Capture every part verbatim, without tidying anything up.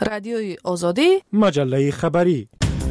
رادیوی آزادی، مجله خبری.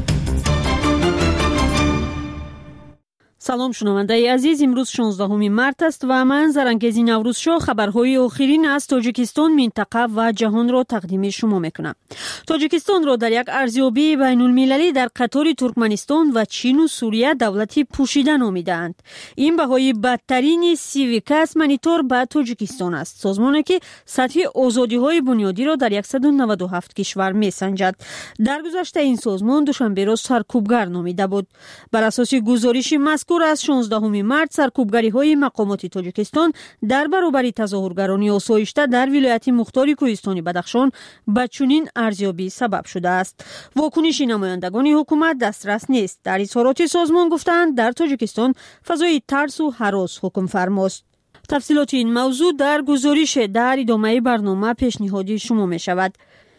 سلام شنونده عزیز، امروز شانزدهم مارس است و من زرنگیزی نوروزشو خبرهای آخرین از تاجیکستان، منطقه و جهان را تقدیم شما میکنم. تاجیکستان را در یک ارزیابی بین المللی در قطار ترکمنستان و چین و سوریه دولتی پوشیده نامیدند. این بهای بدترین سیویکاس مانیتور به تاجیکستان است، سازمانی که سطح آزادی های بنیادی را در صد و نود و هفت کشور میسنجد. در گذشته این سازمان دوشنبه را سرکوبگر نامیده بود. بر اساس گزارش مذکور از شانزدهم مارس، سرکوبگری‌های مقامات تاجیکستان در برابر تظاهرگران آسایشته در ولایت مختار کوهستانی بدخشان به چنین ارزیابی سبب شده است. واکنش نمایندگان حکومت دسترس نیست. در اظهارات سازمان گفتند در تاجیکستان فضای ترس و هراس حکم فرماست. تفصیلات این موضوع در گزارش در ادامه برنامه پیشنهادی شما می شود.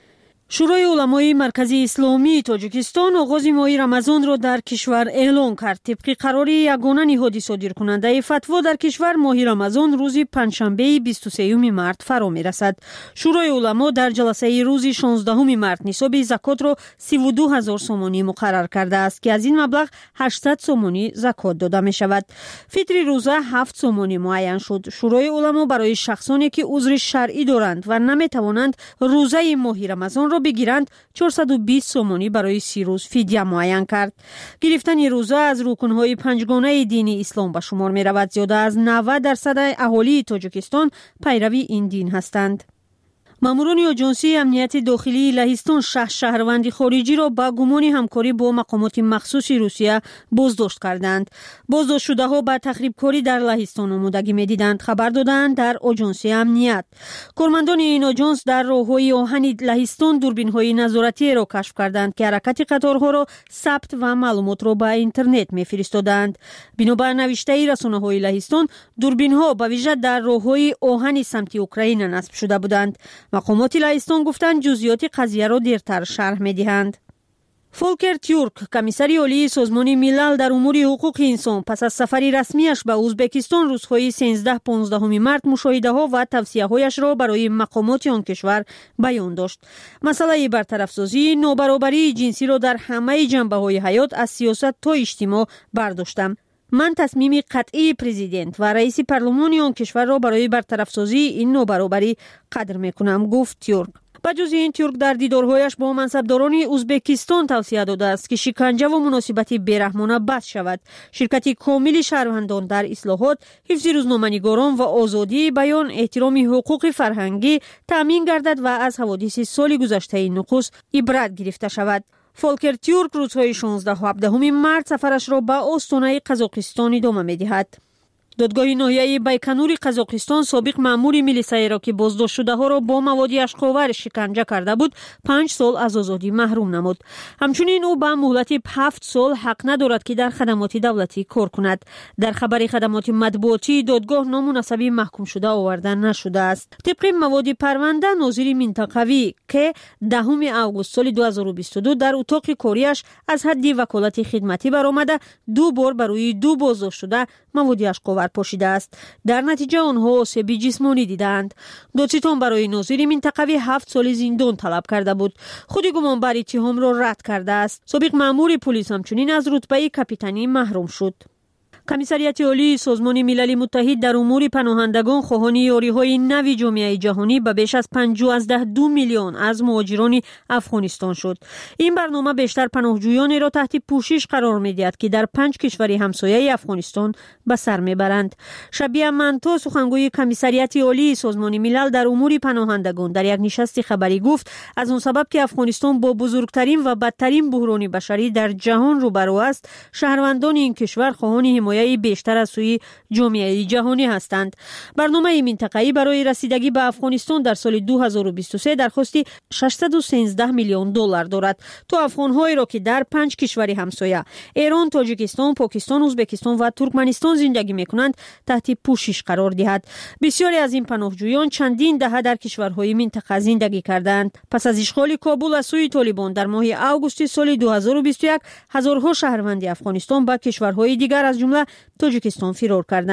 شورای علمای مرکزی اسلامی تاجیکستان آغاز ماه رمضان را در کشور اعلام کرد. طبق قرار یگانه نهاد صادرکننده فتوا در کشور، ماه رمضان روز پنجشنبه بیست و سوم مارس فرا می‌رسد. شورای علما در جلسه روز شانزدهم مارس نصاب زکات را سی و دو هزار سومانی مقرر کرده است که از این مبلغ هشتصد سومانی زکات داده می شود. فطر روزه هفت سومانی معین شد. شورای علما برای شخصانی که عذر شرعی دارند و نمی توانند روزه ماه رمضان را بگیرند چهارصد و بیست سومانی برای سی روز فدیه معین کرد. گرفتن روزه از رکنهای پنجگانه دین اسلام به شمار می رود. زیاده از نود درصد اهالی تاجیکستان پیروی این دین هستند. ماموران آژانسی امنیت داخلی لهستان شش شهروند خارجی را با گمان همکاری با مقامات مخصوص روسیه بازداشت کردند. بازداشت شده ها با تخریبکاری در لهستان آمادگی می‌دیدند، خبر دادند در آژانس امنیت. کارمندان این آژانس در راه‌های آهن لهستان دوربین‌های نظارتی را کشف کردند که حرکت قطارها را ثبت و معلومات را به اینترنت می‌فرستادند. بنابر نوشته رسانه‌های لهستان، دوربین‌ها به ویژه در راه‌های آهن سمت اوکراین نصب شده بودند. مقامات لهستان گفتند جزئیات قضیه را دیرتر شرح می‌دهند. فولکر تورک، کمیسر عالی سازمان ملل در امور حقوق انسان، پس از سفری رسمیش به ازبکستان روزهای سیزده پانزده مارس مشاهده‌ها و توصیه‌هایش را برای مقامات آن کشور بیان داشت. مسئله برطرف‌سازی نابرابری جنسی را در همه جنبه‌های حیات از سیاست تا اجتماع برداشتم. من تصمیم قطعی پرزیدنت و رئیس پارلمان آن کشور را برای برطرف‌سازی این نابرابری قدر می‌کنم، گفت تورک. بجز این، تورک در دیدارهایش با منصبداران ازبکستان توصیه داده است که شکنجه و مناسبت بیرحمانه بس شود. شرکت کامل شهروندان در اصلاحات، حفظ روزنامه‌نگاران و آزادی بیان، احترام حقوق فرهنگی تامین گردد و از حوادث سال گذشته نخست عبرت گرفته شود. فولکر تورک روزهای شانزده و هفده مارس سفرش را به آستانه قزاقستان ادامه می‌دهد. دادگاه ناحیه بیکنور قزاقستان سابق مأمور میلیسای را که بازداشت شده ها را با مواد اشک‌آور شکنجه کرده بود پنج سال از آزادی محروم نمود. همچنین او به مهلت هفت سال حق ندارد که در خدمات دولتی کار کند. در خبر خدمات مطبوعاتی دادگاه نامناسبی محکوم شده آورده نشده است. طبق مواد پرونده، ناظر منطقوی که دهم آگوست سال دو هزار و بیست و دو در اتاق کاریش از حد وکالت خدمتی برآمده دو بار برای دو بازداشت شده مواد اشک‌آور پاشیده است. در نتیجه آنها آسیب جسمانی دیدند. دادستان برای ناظر منطقوی هفت سال زندان طلب کرده بود. خود گمانبر اتهام را رد کرده است. سابق مأمور پلیس همچنین از رتبه کاپیتانی محروم شد. کمیسریت عالی سازمان ملل متحد در امور پناهندگان خواهان یاری‌های نوی جامعه جهانی به بیش از پنجاه و دو میلیون از مهاجران افغانستان شد. این برنامه بیشتر پناهجویانی را تحت پوشش قرار می‌دهد که در پنج کشور همسایه افغانستان به سر میبرند. شبیه منتا، سخنگوی کمیسریت عالی سازمان ملل در امور پناهندگان در یک نشست خبری گفت از اون سبب که افغانستان با بزرگترین و بدترین بحران بشری در جهان روبرو است، شهروندان این کشور خواهان حمایت بیشتر از سوی جامعه جهانی هستند. برنامه منطقه‌ای برای رسیدگی به افغانستان در سال دو هزار و بیست و سه درخواست ششصد و سیزده میلیون دلار دارد تا افغان‌هایی را که در پنج کشور همسایه ایران، تاجیکستان، پاکستان، ازبکستان و ترکمنستان زندگی می‌کنند تحت پوشش قرار دهد. بسیاری از این پناهجویان چندین دهه در کشورهای منطقه زندگی کردند. پس از اشغال کابل از سوی طالبان در ماه آگوست سال دو هزار و بیست و یک، هزارها شهروند افغانستان به کشورهای دیگر از جمله تاجیکستان فرار کردند.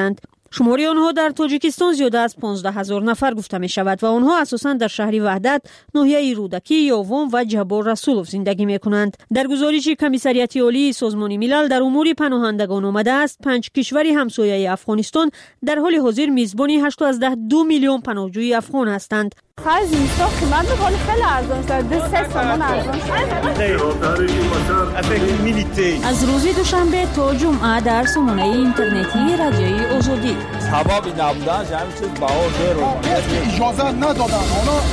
شماری آنها در تاجیکستان زیاده از پانزده هزار نفر گفته می شود و آنها اساساً در شهر وحدت، ناحیه رودکی، یاوم و جبار رسولوف زندگی می کنند. در گزارش کمیسریت عالی سازمان ملل در امور پناهندگان آمده است پنج کشوری همسایه افغانستان در حال حاضر میزبانی هشتاد از ده دو میلیون پناهجوی افغان هستند. خرج میسا قیمت به خیلی ارزان شد. دو سه تومان ارزان شد. از روز دوشنبه تا جمعه در سامانه اینترنتی رادیوی آزادی. سبب نبودن همین چیز باور رو اجازه ندادن.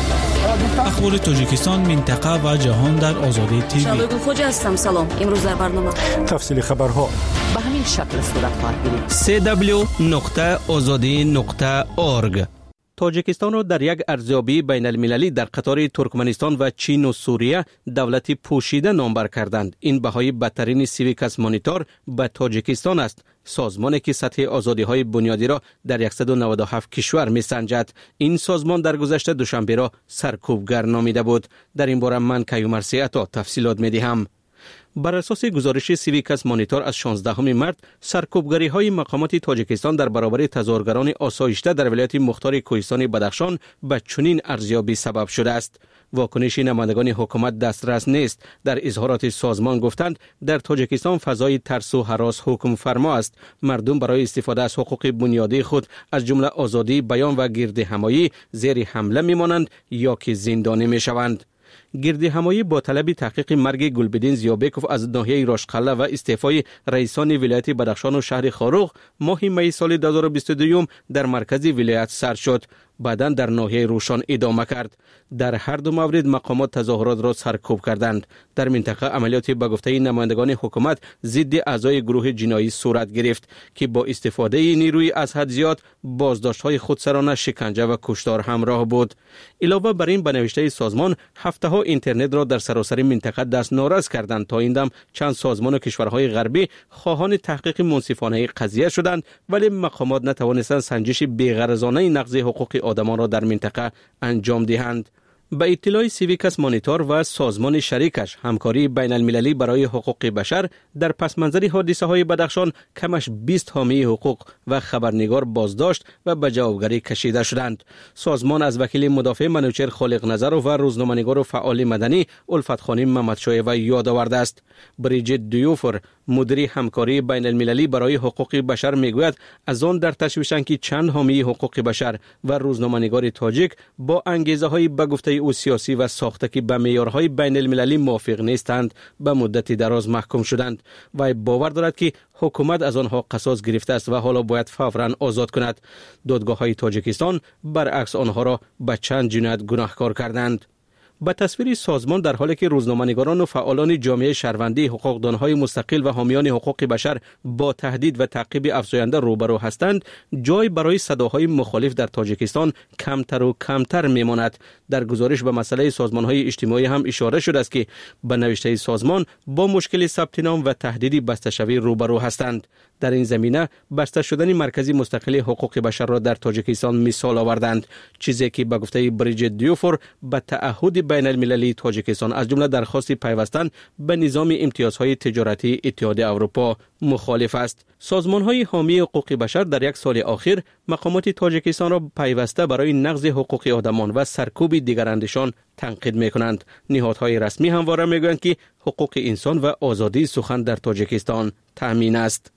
اخبار تاجیکستان، منطقه و جهان در آزادی تیوی. شالوی خوج هستم. سلام. امروز در برنامه تفصیل خبرها به همین شکل صورت خواهد گرفت. سی دبلیو نقطه آزادی نقطه اورگ. تاجیکستان را در یک ارزیابی بین المللی در قطار ترکمنستان و چین و سوریه دولتی پوشیده نامبر کردند. این بهای بدترین سیویکس مانیتور به تاجیکستان است، سازمانی که سطح آزادی‌های بنیادی را در صد و نود و هفت کشور می‌سنجد. این سازمان در گذشته دوشنبه را سرکوبگر نامیده بود. در این باره من کیومرثی عطا تفصیلات می‌دهم. بر اساس گزارش سیویکس مانیتور از شانزدهم مارس، سرکوبگری های مقامات تاجیکستان در برابر تظاهرگران آسایشته در ولایت مختار کوهستان بدخشان به چنین ارزیابی سبب شده است. واکنش نمایندگان حکومت دسترس نیست. در اظهارات سازمان گفتند در تاجیکستان فضای ترس و هراس حکم فرما است. مردم برای استفاده از حقوق بنیادی خود از جمله آزادی بیان و گردهمایی زیر حمله میمانند یا که زندانی میشوند. گردهمایی با طلب تحقیق مرگ گلبدین زیابکوف از ناحیه راشقله و استعفای رئیسان ولایت بدخشان و شهر خاروغ ماه می سال دو هزار و بیست و دو در مرکز ولایت سر شد. بعداً در ناحیه روشان ادامه کرد. در هر دو مورد مقامات تظاهرات را سرکوب کردند. در منطقه عملیاتی به گفته نمایندگان حکومت ضد اعضای گروه جنایی صورت گرفت که با استفاده نیروی از حد زیاد، بازداشت‌های خودسرانه، شکنجه و کشتار همراه بود. علاوه بر این به نوشته سازمان، هفته ها اینترنت را در سراسر منطقه دست ناراض کردند. تا این دم چند سازمان و کشورهای غربی خواهان تحقیق منصفانه قضیه شدند، ولی مقامات نتوانستند سنجش بی‌غرضانه نقض حقوق آدمان را در منطقه انجام دهند. به اطلاع سیویکس مانیتور و سازمان شریکش، همکاری بین المللی برای حقوق بشر در پس منظر حادثه های بدخشان کمش بیست حامی حقوق و خبرنگار بازداشت و به جوابگری کشیده شدند. سازمان از وکیل مدافع منوچهر خالق نظر و روزنامه‌نگار و فعال مدنی الفت خانم محمدشایوه یاد آورده است. بریجیت دیوفر، مدیر همکاری بین المللی برای حقوق بشر میگوید از آن در تشویشند که چند حامی حقوق بشر و روزنامه‌نگار تاجیک با انگیزه های به گفته او سیاسی و ساخته که به معیارهای بین المللی موافق نیستند به مدت دراز محکوم شدند و باور دارد که حکومت از آنها قصاص گرفته است و حالا باید فوراً آزاد کند. دادگاه‌های تاجیکستان برعکس آنها را به چند جنایت گناهکار کردند. به تصویر سازمان، در حالی که روزنامه‌نگاران و فعالان جامعه شهروندی، حقوقدانهای مستقل و حامیان حقوق بشر با تهدید و تعقیب افزاینده روبرو هستند، جای برای صداهای مخالف در تاجیکستان کمتر و کمتر میماند. در گزارش به مسئله سازمان‌های اجتماعی هم اشاره شده است که به نوشته سازمان با مشکل ثبت نام و تهدید بسته‌شوی روبرو هستند. در این زمینه بسته شدن مرکزی مستقل حقوق بشر را در تاجیکستان مثال آوردند، چیزی که به گفته بریجیت دیوفر به تعهد بین المللی تاجیکستان از جمله درخواست پیوستن به نظام امتیازهای تجارتی اتحادیه اروپا مخالف است. سازمان‌های حامی حقوق بشر در یک سال اخیر مقامات تاجیکستان را پیوسته برای نقض حقوق آدمان و سرکوب دیگراندیشان تنقید می‌کنند. نهادهای رسمی همواره می‌گویند که حقوق انسان و آزادی سخن در تاجیکستان تأمین است.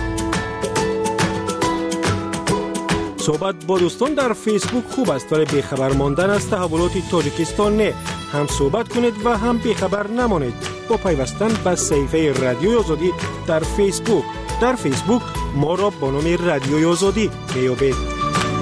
صحبت با دوستان در فیسبوک خوب است، ولی بیخبر ماندن از تحولات تاجیکستان نه. هم صحبت کنید و هم بیخبر نمانید با پیوستن به صفحه رادیوی آزادی در فیسبوک. در فیسبوک ما را با نام رادیوی آزادی بیابید.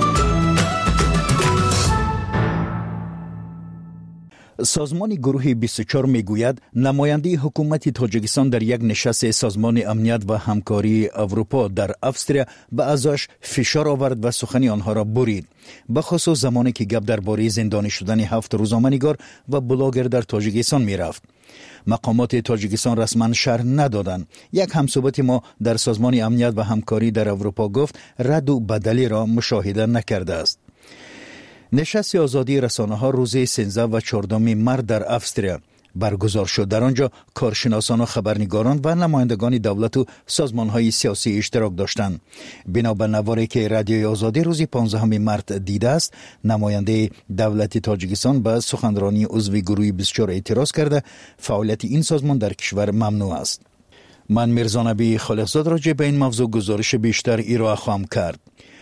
سازمان گروه بیست و چهار میگوید نماینده حکومت تاجیکستان در یک نشست سازمان امنیت و همکاری اروپا در استرالیا به اعضاش فشار آورد و سخنی آنها را برید، به خصوص زمانی که گپ درباره زندانی شدن هفت روزنامه‌نگار و بلاگر در تاجیکستان میرفت. مقامات تاجیکستان رسما شرح ندادند. یک همصحبت ما در سازمان امنیت و همکاری در اروپا گفت رد و بدلی را مشاهده نکرده است. نشست آزادی رسانه ها روز سیزده و چهاردهم مارس در استرالیا. برگزار شد. در آنجا کارشناسان و خبرنگاران و نمایندگان دولت و سازمان‌های سیاسی اشتراک داشتند. بنا به نواری که رادیوی آزادی روز پانزدهم مارس دیده است، نماینده دولت تاجیکستان به سخنرانی عضو گروه بیست و چهار اعتراض کرده فعالیت این سازمان در کشور ممنوع است. من میرزا نبی خالقزاد راجع به این موضوع گزارش بیشتر ارائه خواهم کرد.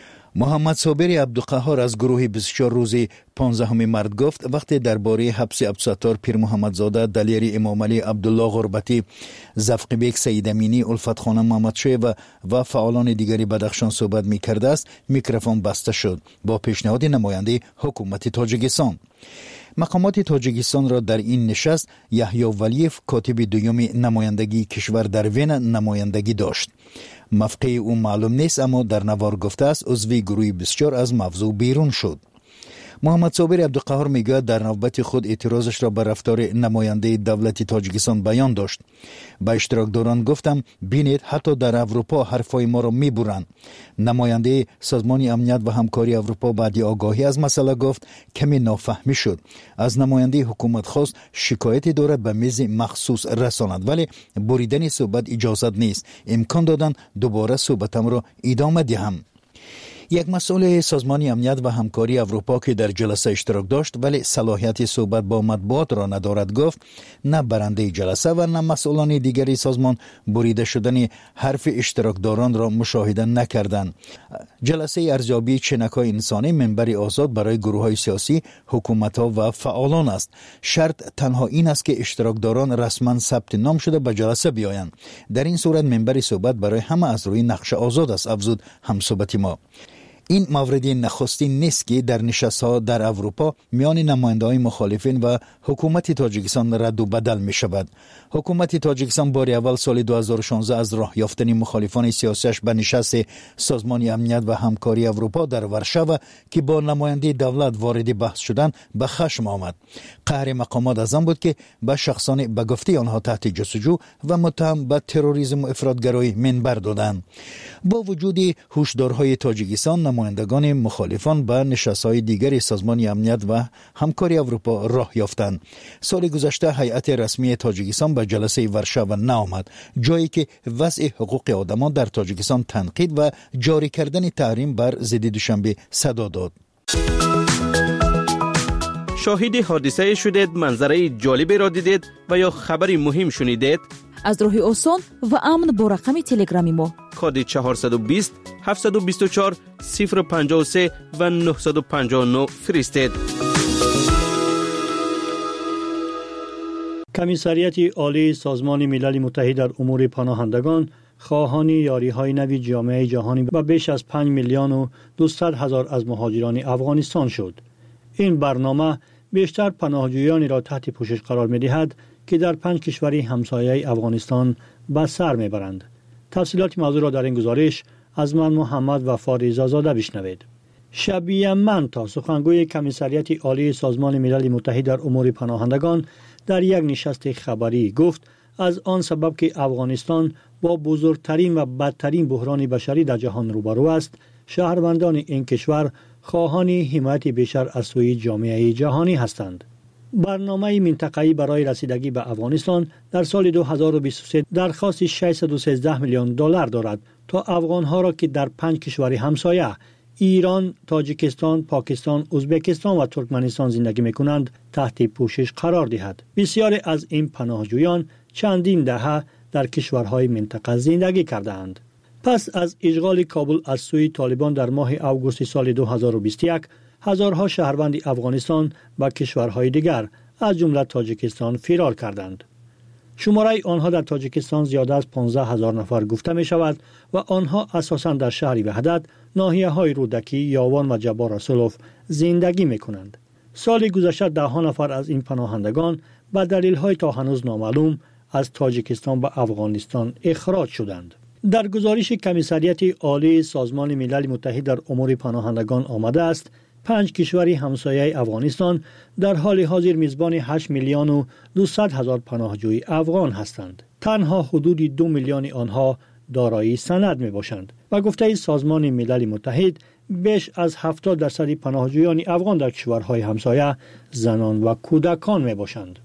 محمد صابر عبدالقهار از گروه بیست و چهار روز پانزدهم مارس گفت وقتی درباره حبس عبدالستار پیر محمدزاده، دلیری امام علی، عبدالله غربتی، زفق بیگ سید امینی، الفت خانم محمدشاه و و فعالان دیگری بدخشان صحبت می کرده است، میکروفون بسته شد با پیشنهاد نماینده حکومت تاجیکستان. مقامات تاجیکستان را در این نشست یحیی ولیف، کاتب دوم نمایندگی کشور در وین، نمایندگی داشت. موقع او معلوم نیست، اما در نوار گفته است عضو گروه بیست و چهار از موضوع بیرون شد. محمد صابر عبدالقهار میگوید در نوبت خود اعتراضش را به رفتار نماینده دولت تاجیکستان بیان داشت. به اشتراکداران گفتم بینید حتی در اروپا حرفای ما را میبرند. نماینده سازمان امنیت و همکاری اروپا بعد آگاهی از مسئله گفت کمی نافهمی شد. از نماینده حکومت خواست شکایتی دارد به میز مخصوص رساند، ولی بریدن صحبت اجازت نیست. امکان دادن دوباره صحبتم را ادامه دهم. یک مسئول سازمان امنیت و همکاری اروپا که در جلسه اشتراک داشت ولی صلاحیت صحبت با مطبوعات را ندارد گفت نه برنده جلسه و نه مسئولان دیگری سازمان بریده شدن حرف اشتراکداران را مشاهده نکردند. جلسه ارزیابی چنک‌های انسانی منبر آزاد برای گروه‌های سیاسی، حکومت‌ها و فعالان است. شرط تنها این است که اشتراکداران رسما ثبت نام شده به جلسه بیایند. در این صورت منبر صحبت برای همه از روی نقش آزاد است، افزود همصحبت ما. این مورد نخستین نیست که در نشست‌ها در اروپا میان نماینده‌های مخالفین و حکومت تاجیکستان رد و بدل می شود. حکومت تاجیکستان بار اول سال دو هزار و شانزده از راه یافتن مخالفان سیاسیش به نشست سازمان امنیت و همکاری اروپا در ورشو که با نماینده دولت وارد بحث شدند به خشم آمد. قهر مقامات از آن بود که به شخصان به گفته آنها تحت جستجو و متهم به تروریسم و افراطگرایی منبر دادند. با وجود هشدارهای تاجیکستان، نمایندگان مخالفان به نشست‌های دیگر سازمان امنیت و همکاری اروپا راه یافتند. سال گذشته هیئت رسمی تاجیکستان به جلسه ورشو نآمد، جایی که وضع حقوق آدمان در تاجیکستان تنقید و جاری کردن تحریم بر ضد دوشنبه صدا داد. شاهد حادثه شدید، منظره جالبی را دیدید و یا خبری مهم شنیدید؟ از راه آسان و امن با رقم تلگرامی ما کد چهارصد و بیست هفتصد و بیست و چهار صفر پنجاه و سه و نهصد و پنجاه و نه فرستید. کمیسریت عالی سازمان ملل متحد در امور پناهندگان خواهان یاری‌های نوی جامعه جهانی و بیش از پنج میلیون و دویست هزار از مهاجران افغانستان شد. این برنامه بیشتر پناهجویانی را تحت پوشش قرار می‌دهد که در پنج کشور همسایه افغانستان به سر میبرند. تفصیلات موضوع را در این گزارش از من محمد وفا رضازاده بشنوید. شبیه من تا سخنگوی کمیسریت عالی سازمان ملل متحد در امور پناهندگان در یک نشست خبری گفت از آن سبب که افغانستان با بزرگترین و بدترین بحران بشری در جهان روبرو است، شهروندان این کشور خواهان حمایت بیشتر از سوی جامعه جهانی هستند. برنامه منطقه‌ای برای رسیدگی به افغانستان در سال دو هزار و بیست و سه درخواست ششصد و سیزده میلیون دلار دارد تا افغان‌ها را که در پنج کشور همسایه ایران، تاجیکستان، پاکستان، ازبکستان و ترکمنستان زندگی می‌کنند تحت پوشش قرار دهد. بسیاری از این پناهجویان چندین دهه در کشورهای منطقه زندگی کردند. پس از اشغال کابل از سوی طالبان در ماه آگوست سال دو هزار و بیست و یک، هزارها شهروند افغانستان و کشورهای دیگر از جمله تاجیکستان فرار کردند. شماره آنها در تاجیکستان زیاده از پانزده هزار نفر گفته می شود و آنها اساساً در شهر وحدت، ناحیه های رودکی، یاوان و جبار رسولوف زندگی می کنند. سال گذشته ده ها نفر از این پناهندگان به دلیل های تا هنوز نامعلوم از تاجیکستان به افغانستان اخراج شدند. در گزارش کمیسریت عالی سازمان ملل متحد در امور پناهندگان آمده است پنج کشور همسایه افغانستان در حال حاضر میزبان هشت میلیون و دویست هزار پناهجوی افغان هستند. تنها حدود دو میلیون آنها دارای سند می باشند و گفته سازمان ملل متحد بیش از هفتاد درصد پناهجویان افغان در کشورهای همسایه زنان و کودکان می باشند.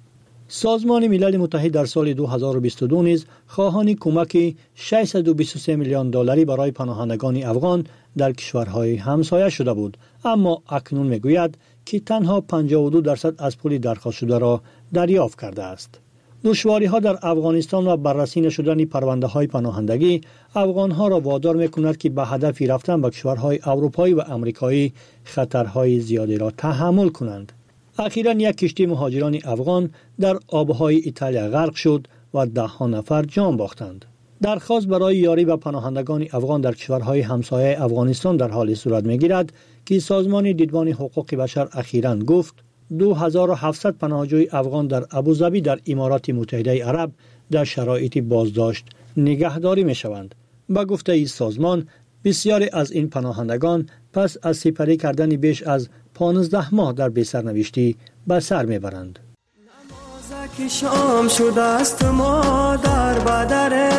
سازمان ملل متحد در سال دو هزار و بیست و دو نیز خواهان کمک ششصد و بیست و سه میلیون دلاری برای پناهندگان افغان در کشورهای همسایه شده بود، اما اکنون میگوید که تنها پنجاه و دو درصد از پول درخواست شده را دریافت کرده است. دشواری ها در افغانستان و بررسی نشدن پرونده های پناهندگی افغان ها را وادار می کند که به هدفی رفتن به کشورهای اروپایی و امریکایی خطرهای زیادی را تحمل کنند. اخیراً یک کشتی مهاجران افغان در آبهای ایتالیا غرق شد و ده ها نفر جان باختند. درخواست برای یاری و پناهندگان افغان در کشورهای همسایه افغانستان در حال صورت می‌گیرد که سازمان دیدبان حقوق بشر اخیراً گفت دو هزار و هفتصد پناهجوی افغان در ابوظبی در امارات متحده عرب در شرایط بازداشت نگهداری می‌شوند. با گفته این سازمان بسیاری از این پناهندگان پس از سپری کردن بیش از پانزده ماه در بی‌سرنوشتی به سر میبرند. نمازک شام شده است ما در بدره،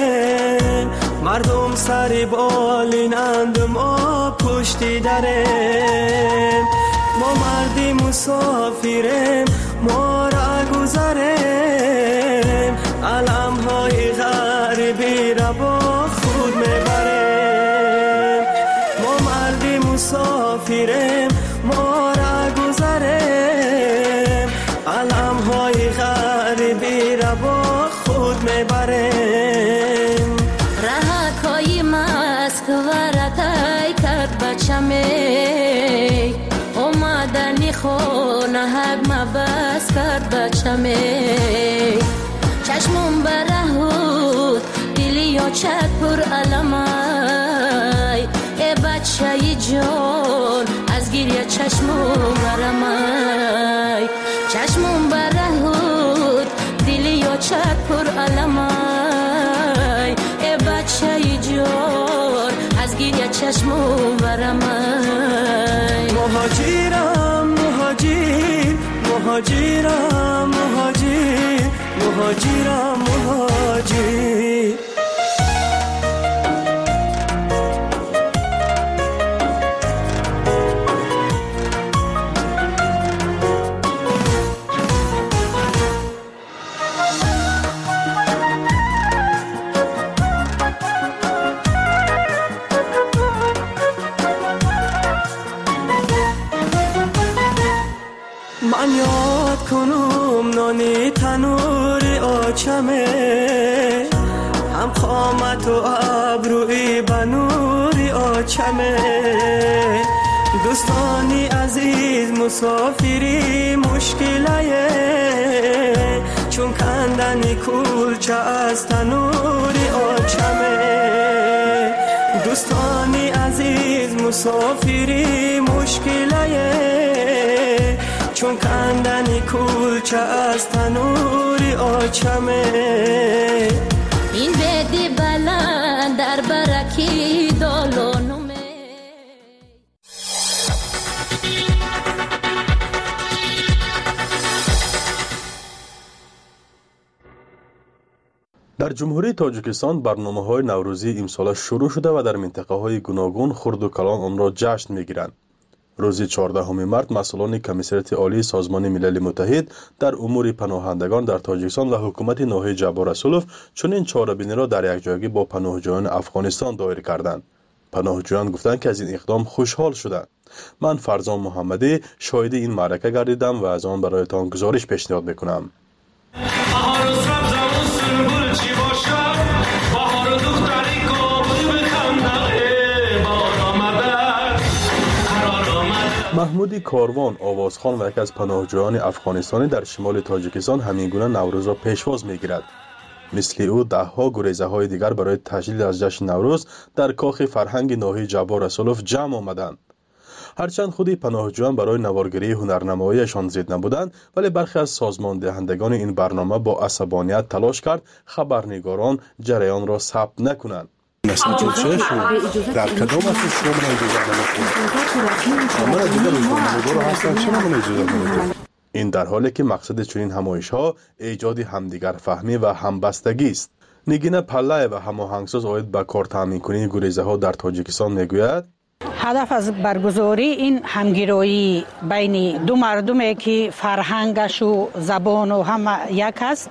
مردم سری بالینند ما پشتی دره، ما مردی مسافریم ما را گذریم، علم های غریبی را با خود میبریم، ما مردی مسافریم ما را گذریم، علم های غریبی را با خود میبریم. رهکای مسکو رتای کرد بچمی، اومدنی خونه حق مبس کرد بچمی، چشمون برهود دلی و چک پر علمای، ای بچه جان از گریه چشمون برمای، چشمون برهود دلی و چک پر علمای، ای بچه جان از گریه چشمون برمای. مهاجرم مهاجر مهاجرم مهاجر مهاجرم مهاجر. من یاد کنم نانی تنوری آچمه، هم قامت و ابروی بنوری آچمه، دوستانی عزیز مسافری مشکلیه، چون کندنی کلچه از تنوری آچمه، دوستانی عزیز مسافری مشکلیه، چون کندنی کلچه از تنوری آچمه. این بدی بلند در برکی دالانومه. در جمهوری تاجیکستان برنامه‌های نوروزی امسال شروع شده و در منطقه‌های گوناگون خرد و کلان آن را جشن می‌گیرند. روز چهاردهم مارس مسئولان کمیسریت عالی سازمان ملل متحد در امور پناهندگان در تاجیکستان و حکومت ناحیه جبار رسولوف چنین چاره‌بینی را در یکجایی با پناهجویان افغانستان دایر کردند. پناهجویان گفتند که از این اقدام خوشحال شدند. من فرزان محمدی شاهد این معرکه گردیدم و از آن برایتان گزارش پیشنهاد می‌کنم. محمودی کاروان آوازخوان و یکی از پناهجویان افغانستانی در شمال تاجیکستان همینگونه نوروز را پیشواز می‌گیرد. مثل او ده ها گریزه های دیگر برای تجلیل از جشن نوروز در کاخ فرهنگ ناحیه جبار رسولوف جمع آمدند. هرچند خودی پناهجویان برای نوارگری هنرنماییشان زید نبودند، ولی برخی از سازمان دهندگان این برنامه با عصبانیت تلاش کرد خبرنگاران جریان را ثبت نکنند. در کدام از شما من اجازه ندارم؟ این در حالی که مقصد چنین همایش‌ها ایجاد همدیگر فهمی و همبستگی است. نگین پلای و هماهنگساز آید به کار تامین کنی گریزه‌ها در تاجیکستان میگوید هدف از برگزاری این همگرایی بین دو مردمی که فرهنگش و زبان و هم یک است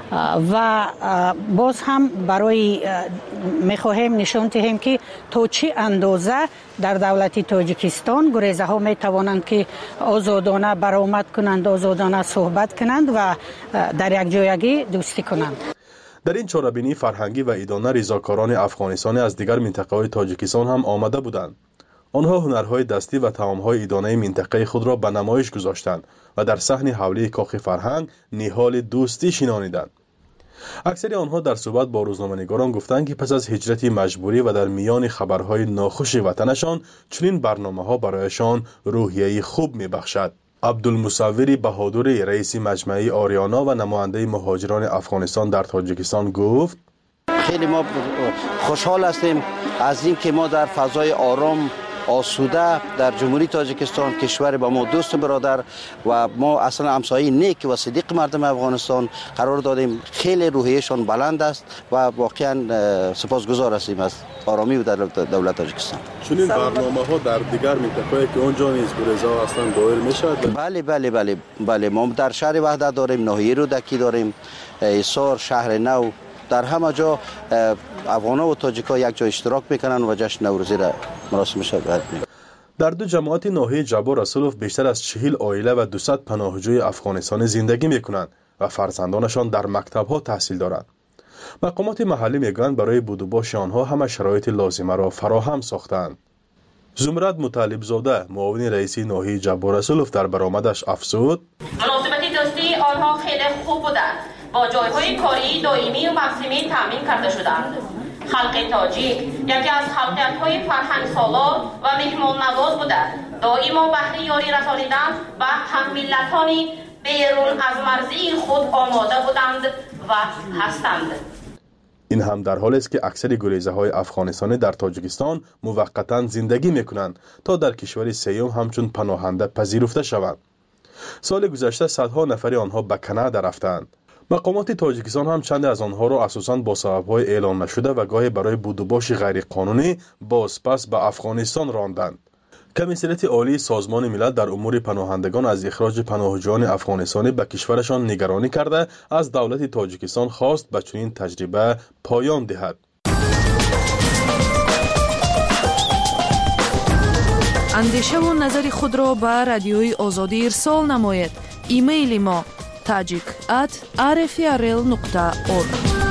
و باز هم برای میخواهیم نشان دهیم که تا چه اندازه در دولت تاجیکستان گریزه ها می توانند که آزادانه برآمد کنند، آزادانه صحبت کنند و در یک جایگی دوستی کنند. در این چاره‌بینی فرهنگی و ایدانه رضاکاران افغانستانی از دیگر منطقه‌های تاجیکستان هم آمده بودند. آنها هنرهای دستی و طعام‌های ایدانه منطقه خود را به نمایش گذاشتند و در صحن حوله کاخ فرهنگ نهال دوستی شنانیدند. اکثر آنها در صحبت با روزنامه‌نگاران گفتند که پس از هجرت مجبوری و در میان خبرهای ناخوش وطنشان چنین برنامه‌ها برایشان روحیه خوب می‌بخشد. عبدالمصوری بهادری رئیس مجمع آریانا و نماینده مهاجران افغانستان در تاجیکستان گفت: خیلی ما خوشحال هستیم از اینکه ما در فضای آرام آسوده در جمهوری تاجیکستان، کشور با ما دوست برادر و ما اصلا همسایه نیک و صدیق مردم افغانستان قرار دادیم. خیلی روحیهشان بلند است و واقعا سپاسگزار هستیم از آرامی و در دولت تاجیکستان. چون این برنامه‌ها در دیگر منطقه‌ای که اونجا نیز گریزا اصلا دایر میشد؟ بله بله بله بله ما در شهر وحدت داریم، ناحیه رودکی داریم، ایسار، شهر نو، در همه جا افغان‌ها و تاجیک‌ها یک جا اشتراک میکنن و جشن نوروزی را مراسمش را در دو جماعت ناحیه جبار رسولوف بیشتر از چهل عائله و دویست پناهجوی افغانستانی زندگی میکنند و فرزندانشان در مکتب‌ها تحصیل دارند. مقامات محلی میگویند برای بود و باش آنها همه شرایط لازمه را فراهم ساختند. زمرد مطلب زاده معاون رئیس ناحیه جبار رسولوف در برآمدش افزود: مناسبت دوستی آنها خیلی خوب بوده، با جایهای کاری دائمی و موسمی تامین کرده شدند. خلق تاجیک یکی از خلقیت‌های فرهنگ سالار و مهمان نواز بوده، دائما بهره یاری رسانیدن و هم‌ملتانی بیرون از مرزی خود آماده بودند و هستند. این هم در حالی است که اکثر گریزه‌های افغانستانی در تاجیکستان موقتاً زندگی می‌کنند تا در کشور سیوم همچون پناهنده پذیرفته شوند. سال گذشته صدها نفر آنها به کانادا رفتند. مقامات تاجیکستان هم چند از آنها را اساساً با سبب‌های اعلام نشده و گاهی برای بود و باش غیرقانونی بازپس به افغانستان راندند. کمیسریت عالی سازمان ملل در امور پناهندگان از اخراج پناهجویان افغانستانی به کشورشان نگرانی کرده از دولت تاجیکستان خواست به چنین تجربه پایان دهد. اندیشه و نظر خود را به رادیوی آزادی ارسال نمایید. ایمیل ما tajik at r f r l nokta org.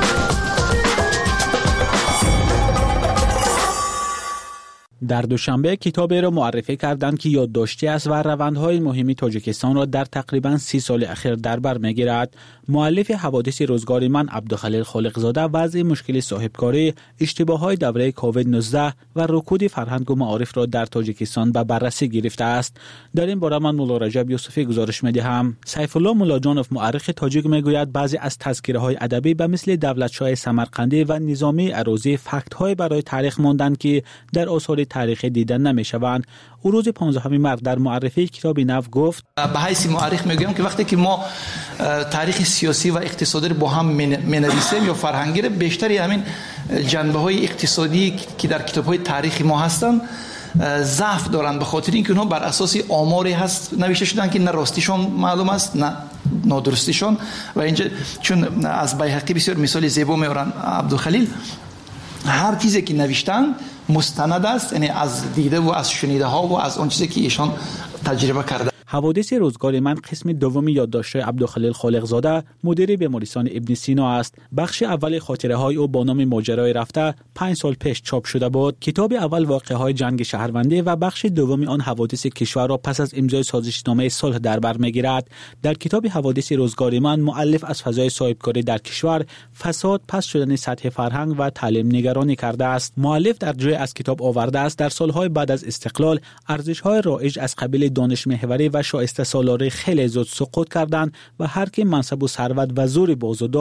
در دوشنبه کتابی را معرفی کردند که یادداشتی است و روندهای مهمی تاجیکستان را در تقریباً سی سال اخیر در بر می‌گیرد. مؤلف حوادث روزگار من عبدالخلیل خالقزاده وضع مشکل صاحبکاری، اشتباهات دوره کووید نوزده و رکود فرهنگ و معارف را در تاجیکستان به بررسی گرفته است. در این باره من مولا رجب یوسفی گزارش می‌دهم. سیف الله مولاجانوف مورخ تاجیک میگوید بعضی از تذکره‌های ادبی به مثل دولتشاه سمرقندی و نظامی عروضی فکت‌های برای تاریخ ماندند که در آثار تاریخی دیدن نمی‌شوند. او روز پانزدهم مارس در معرفی کتاب نو گفت: به حیث مورخ میگم که وقتی که ما تاریخ سیاسی و اقتصادی رو با هم می‌نویسیم یا فرهنگی رو، بیشتری همین جنبه‌های اقتصادی که در کتاب‌های تاریخی ما هستن ضعف دارن، به خاطر اینکه اونها بر اساس آماری هست نوشته شدن که نه راستیشون معلوم است نه نادرستیشون. و اینجا چون از بیهقی بسیار مثال زیبا میارن عبدالخلیل، هر چیزی که نوشتن مستند است، یعنی از دیده و از شنیده ها و از اون چیزی که ایشان تجربه کرده. حوادث روزگار من قسم دوم یادداشت عبدالخلیل خالقزاده مدیر بیمارستان ابن سینا است. بخش اول خاطره های او با نام ماجرای رفته پنج سال پیش چاپ شده بود. کتاب اول واقعه های جنگ شهروندی و بخش دوم آن حوادث کشور را پس از امضای سازشنامه صلح در بر میگیرد. در کتاب حوادث روزگار من مؤلف از فضای صاحبکاری در کشور، فساد، پس شدن سطح فرهنگ و تعلیم نگرانی کرده است. مؤلف در جای از کتاب آورده است در سالهای بعد از استقلال ارزش‌های رایج از قبیل دانش محوری و شایسته سالاری خیلی زود سقوط کردند و هر کی منصب و ثروت و زور بازو داشت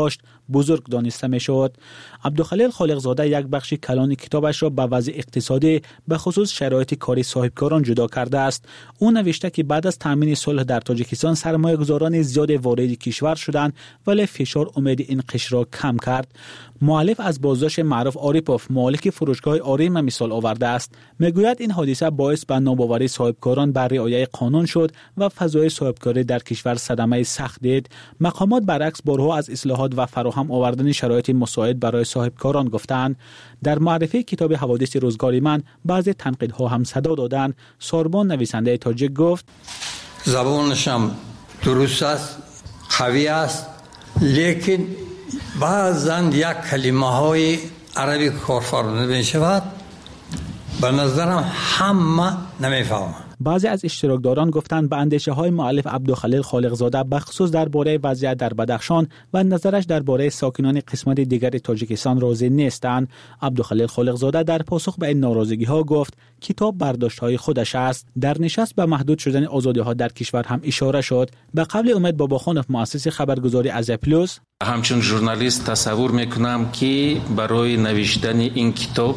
بزرگ دانسته میشد. عبدالخلیل خالقزاده یک بخش کلان کتابش را به وضع اقتصادی به خصوص شرایط کاری صاحبکاران جدا کرده است. او نوشته که بعد از تامین صلح در تاجیکستان سرمایه‌گذاران زیاد وارد کشور شدند ولی فشار امید این قشر را کم کرد. مؤلف از بازداشت معروف آریپوف مالک فروشگاه آریم مثال آورده است. میگوید این حادثه باعث به ناباوری صاحبکاران بر رعایت قانون شد و فضای صاحبکاری در کشور صدمه سخت دید. مقامات برعکس بارها از اصلاحات و فراهم آوردن شرایط مساعد برای صاحبکاران گفتند. در معرفی کتاب حوادث روزگار من بعضی تنقیدها هم صدا دادند. ساربان نویسنده تاجیک گفت زبانشم درست است، قوی است، لیکن بعضاً یک کلمه های عربی کارفرموده می شود به نظرم همه نمیفهمم. بعضی از اشتراکداران گفتند به اندیشه های مؤلف عبدالخلیل خالقزاده بخصوص درباره وضعیت در بدخشان و نظرش درباره ساکنان قسمت دیگر تاجیکستان راضی نیستند. عبدالخلیل خالقزاده در پاسخ به این ناراضگی ها گفت کتاب برداشت های خودش است. در نشست به محدود شدن آزادی ها در کشور هم اشاره شد. به قول امید باباخانov مؤسس خبرگزاری ازیا پلوس، همچون ژورنالیست تصور میکنم که برای نوشتن این کتاب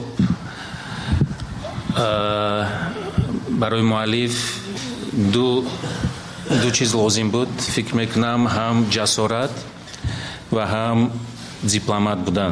برای مؤلف دو دو چیز لازم بود. فکر میکنم هم جسارت و هم دیپلمات بودن.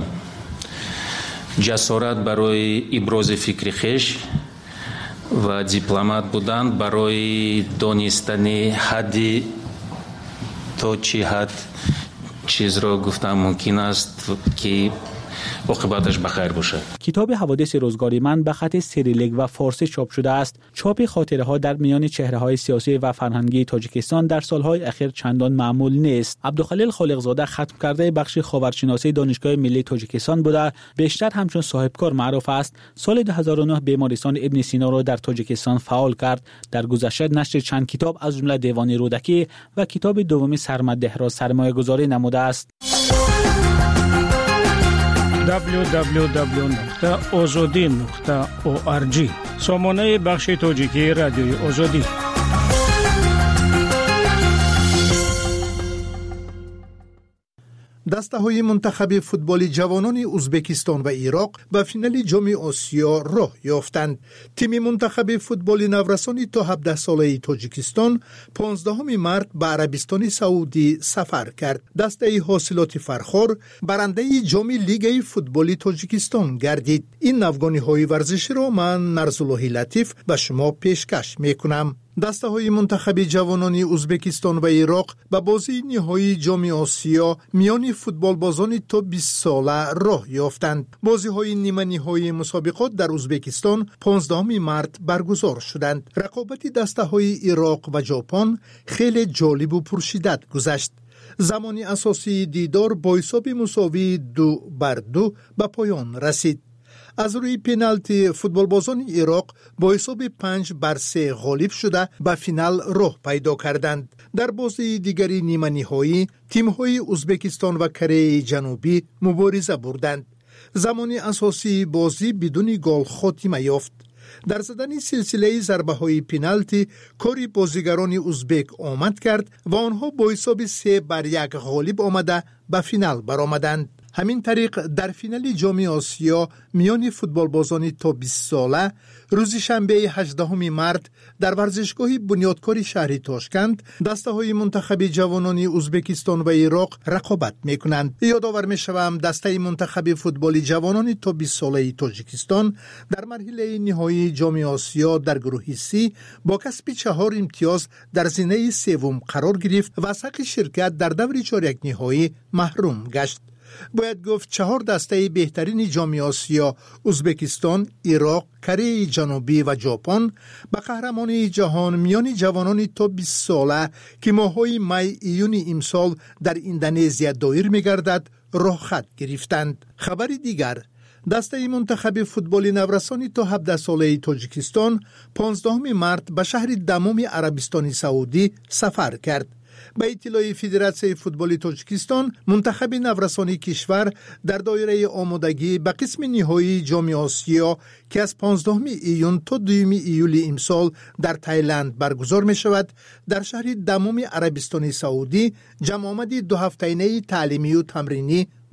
جسارت برای ابراز فکر خویش و دیپلمات بودن برای دانستن حد تا چه حد چیز را گفتم ممکن است که عاقبتش بخیر باشه. کتاب حوادث روزگار من به خط سیریلیک و فارسی چاپ شده است. چاپ خاطره ها در میان چهره های سیاسی و فرهنگی تاجیکستان در سالهای اخیر چندان معمول نیست. عبدالخلیل خالقزاده ختم کرده بخش خاورشناسی دانشگاه ملی تاجیکستان بوده، بیشتر همچون صاحبکار معروف است. سال دو هزار و نه بیمارستان ابن سینا را در تاجیکستان فعال کرد. در گذشته نشر چند کتاب از جمله دیوان رودکی و کتاب دومی سرمده را سرمایه‌گذاری نموده است. دبلیو دبلیو دبلیو نقطه آزادی نقطه او آر جی سامانه بخش تاجیکی رادیوی آزادی. دسته‌های منتخب فوتبال جوانان ازبکستان و عراق به فینال جام آسیا راه یافتند. تیم منتخب فوتبال نورسانی تا هفده ساله تاجیکستان پانزدهم مارس به عربستان سعودی سفر کرد. دسته حاصلات فرخار برنده جام لیگ فوتبال تاجیکستان گردید. این افغانی‌های ورزشی را من نرزالله لطیف به شما پیشکش می‌کنم. دسته های منتخب جوانان ازبکستان و عراق به بازی نهایی جام آسیا میان فوتبال بازان تا بیست ساله راه یافتند. بازی های نیمه نهایی مسابقات در ازبکستان پانزدهم مارس برگزار شدند. رقابت دسته های عراق و ژاپن خیلی جالب و پرشدت گذشت. زمان اساسی دیدار با حساب مساوی دو بر دو به پایان رسید. از روی پنالتی فوتبال بازان عراق با حساب پنج بر سه غالب شده به فینال راه پیدا کردند. در بازی دیگری نیمه نهایی تیم‌های ازبکستان و کره جنوبی مبارزه بردند. زمان اساسی بازی بدون گل خاتمه یافت. در زدن سلسله ضربه‌های پنالتی کاری بازیگران ازبک آمد کرد و آنها با حساب سه بر یک غالب آمده به فینال برآمدند. همین طریق در فینال جام آسیا میان فوتبال بازان تا بیست ساله روز شنبه هجدهم مارس در ورزشگاه بنیادکار شهر تاشکند دسته های منتخب جوانان ازبکستان و عراق رقابت میکنند. یادآور میشوم دسته منتخب فوتبال جوانان تا بیست ساله تاجیکستان در مرحله نهایی جام آسیا در گروه سی با کسب چهار امتیاز در زینه سوم قرار گرفت و از حق شرکت در دور چهارک نهایی محروم گشت. باید گفت چهار دسته بهترین جام آسیا ازبکستان، عراق، کره جنوبی و ژاپن به قهرمانی جهان میان جوانان تا بیست ساله که ماه‌های می ایون امسال در اندونزیا دایر می‌گردد راه خط گرفتند. خبر دیگر، دسته منتخب فوتبال نورسانی تا هفده ساله تاجیکستان پانزدهم مارس به شهر دمام عربستان سعودی سفر کرد. به اطلاع فدراسیون فوتبال تاجیکستان منتخب نورسانی کشور در دایره آمادگی به قسم نهایی جام آسیا که از پانزدهم ایون تا دوم ایول امسال در تایلند برگزار می شود در شهر دمام عربستان سعودی جمع آمد دو هفته‌ای تعلیمی و تمرینی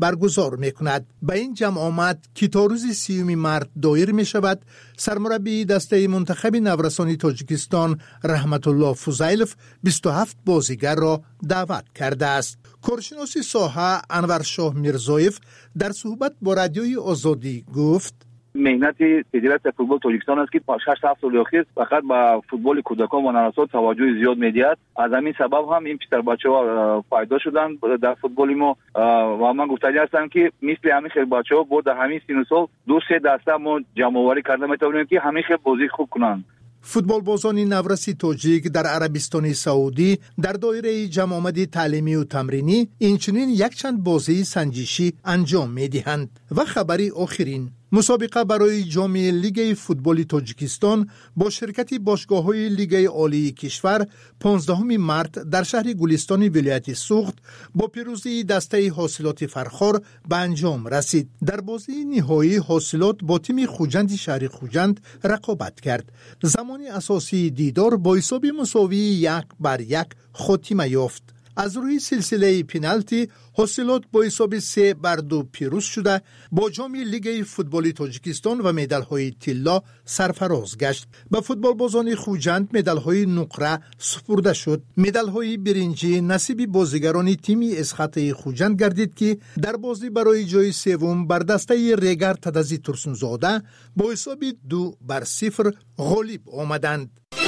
برگزار میکند. به این جمع آمد که تا روز سیوم مارس دایر می شود، سرمربی دسته منتخب نورسان تاجیکستان رحمت الله فوزیلف بیست و هفت بازیگر را دعوت کرده است. کارشناس ساحه انور شاه میرزایف در صحبت با رادیوی آزادی گفت: مهنت فدراسیون فوتبال تاجیکستان است که تا شش هفت سال اخیر فقط با فوتبال کودکان و نوسان توجه زیاد میدهد. از همین سبب هم این پسر بچه‌ها فایده شدن در فوتبال ما و من گفتنی هستم که مثل همین خیلی بچه‌ها بود در همین سن و سال دو سه دسته ما جمع آوری کرده میتونیم که همین خیلی بازی خوب کنند. فوتبال بازان نورسی تاجیک در عربستان سعودی در دایره جمع آمدی تعلیمی و تمرینی اینچنین یک چند بازی سنجشی انجام میدهند. و خبری آخرین مسابقه برای جام لیگ فوتبال تاجیکستان با شرکت باشگاه‌های لیگ عالی کشور پانزدهم مارس در شهر گلستان ولایت سوخت با پیروزی دسته حاصلات فرخار به انجام رسید. در بازی نهایی حاصلات با تیم خوجند شهر خوجند رقابت کرد. زمان اساسی دیدار با حساب مساوی یک بر یک خاتمه یافت. از روی سلسله پنالتی حاصلات با حساب سه بر دو پیروز شده با جام لیگ فوتبال تاجیکستان و مدال های طلا سرفراز گشت. به فوتبال بازان خوجند مدال های نقره سپرده شد. مدال های برنجی نصیب بازیگران تیم اسخط خوجند گردید که در بازی برای جای سوم بر دسته ریگر تدزی ترسونزاده با حساب دو بر صفر غالب آمدند.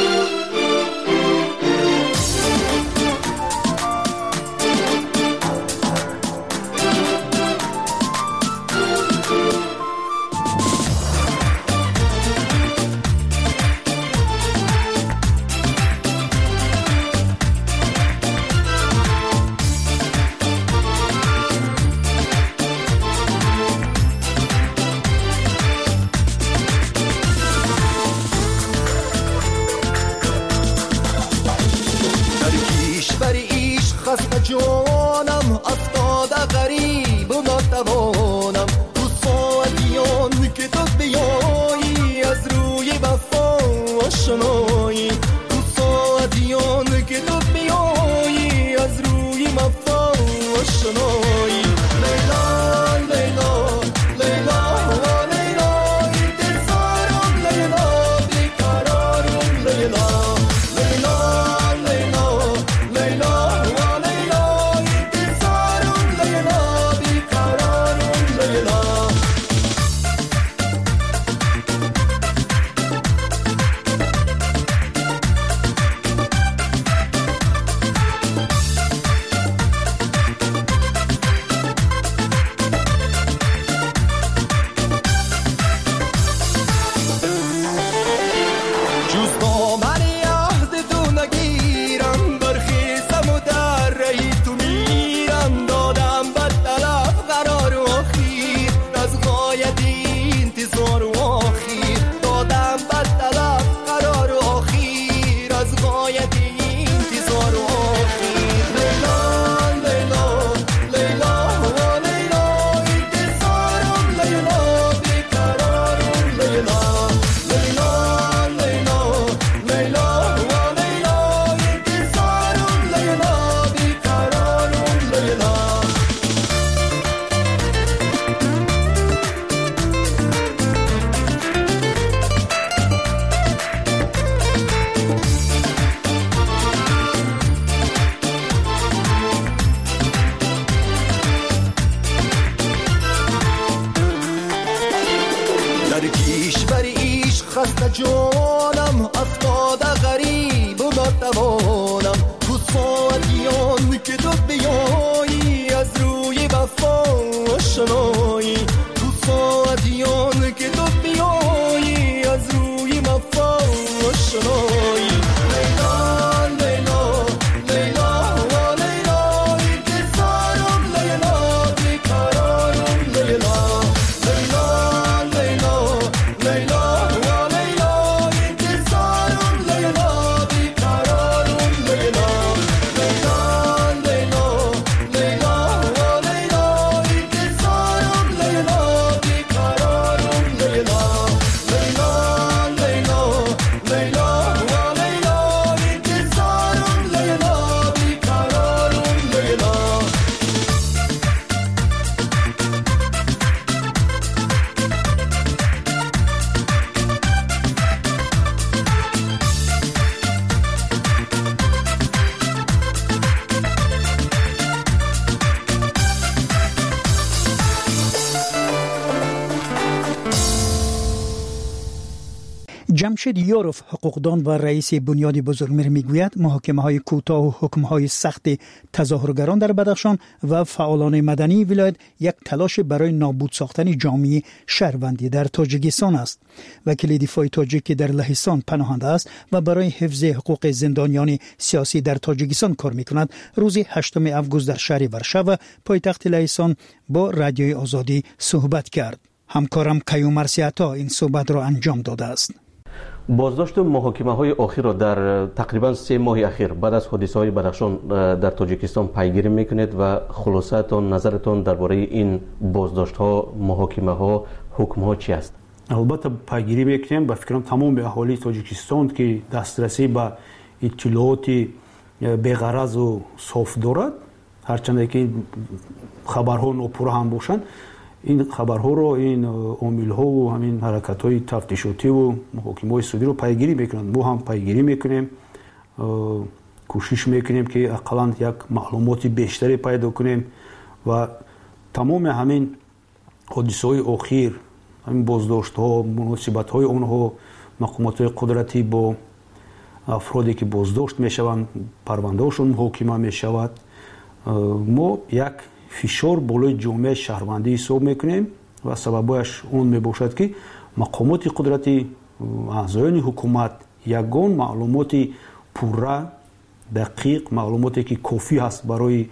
جانم افتاده غریب و ناتوانم تو ساعتیان که تو بیایی از روی وفا آشنایی تو ساعتیان که تو بیایی از روی وفا آشنایی لیلا لیلا لیلا و لیلا انتظارم لیلا بیقرارم لیلا جانم افتاده غریب و ناتوانم تو ساعتیان که تو بیایی از روی وفا آشنایی تو ساعتیان که تو بیایی از روی وفا آشنایی لیلا لیلا لیلا و لیلا انتظارم لیلا بیقرارم لیلا لیلا لیلا لیلا لیلا جمشید یاروف حقوقدان و رئیس بنیاد بزرگمیر میگوید محاکمه های کوتاه و حکم های سخت تظاهرگران در بدخشان و فعالان مدنی ولایت یک تلاش برای نابود ساختن جامعه شهروندی در تاجیکستان است. وکیل دفاع تاجیک در لهستان پناهنده است و برای حفظ حقوق زندانیان سیاسی در تاجیکستان کار میکند. روز هشتم آگوست در شهر ورشو پایتخت لهستان با رادیوی آزادی صحبت کرد. همکارم کیوم مرسیاتا این صحبت را انجام داده است. بازداشت محاکمه های اخیر را در تقریبا سه ماه اخیر بعد از حادثه های بدخشان در تاجیکستان پیگیری میکنید و خلاصتون نظرتون درباره این بازداشت ها، محاکمه ها، حکم ها چی است؟ البته پیگیری میکنیم. به فکرم تمام اهالی تاجیکستان که دسترسی به اطلاعات بی‌غرض و صاف دارد، هرچند که خبرها ناپورا هم باشند، این خبرها رو، این عامل‌ها و همین حرکت‌های تفتیشاتی و محاکمه‌های سودی رو پیگیری میکنند. ما هم پیگیری میکنیم، کوشش میکنیم که اقلاً یک معلومات بیشتری پیدا کنیم و تمام همین حادثه‌های اخیر، همین بازداشت‌ها، مناسبت‌های اونها، مقامات قدرتی با افرادی که بازداشت میشوند، پرونده‌هاشون محاکمه میشود، ما یک فشار بالای جامعه شهروندی حساب میکنیم و سببش اون میباشد که مقامات قدرتی، اعضایان حکومت یگان معلومات پوره، دقیق، معلوماتی که کافی هست برای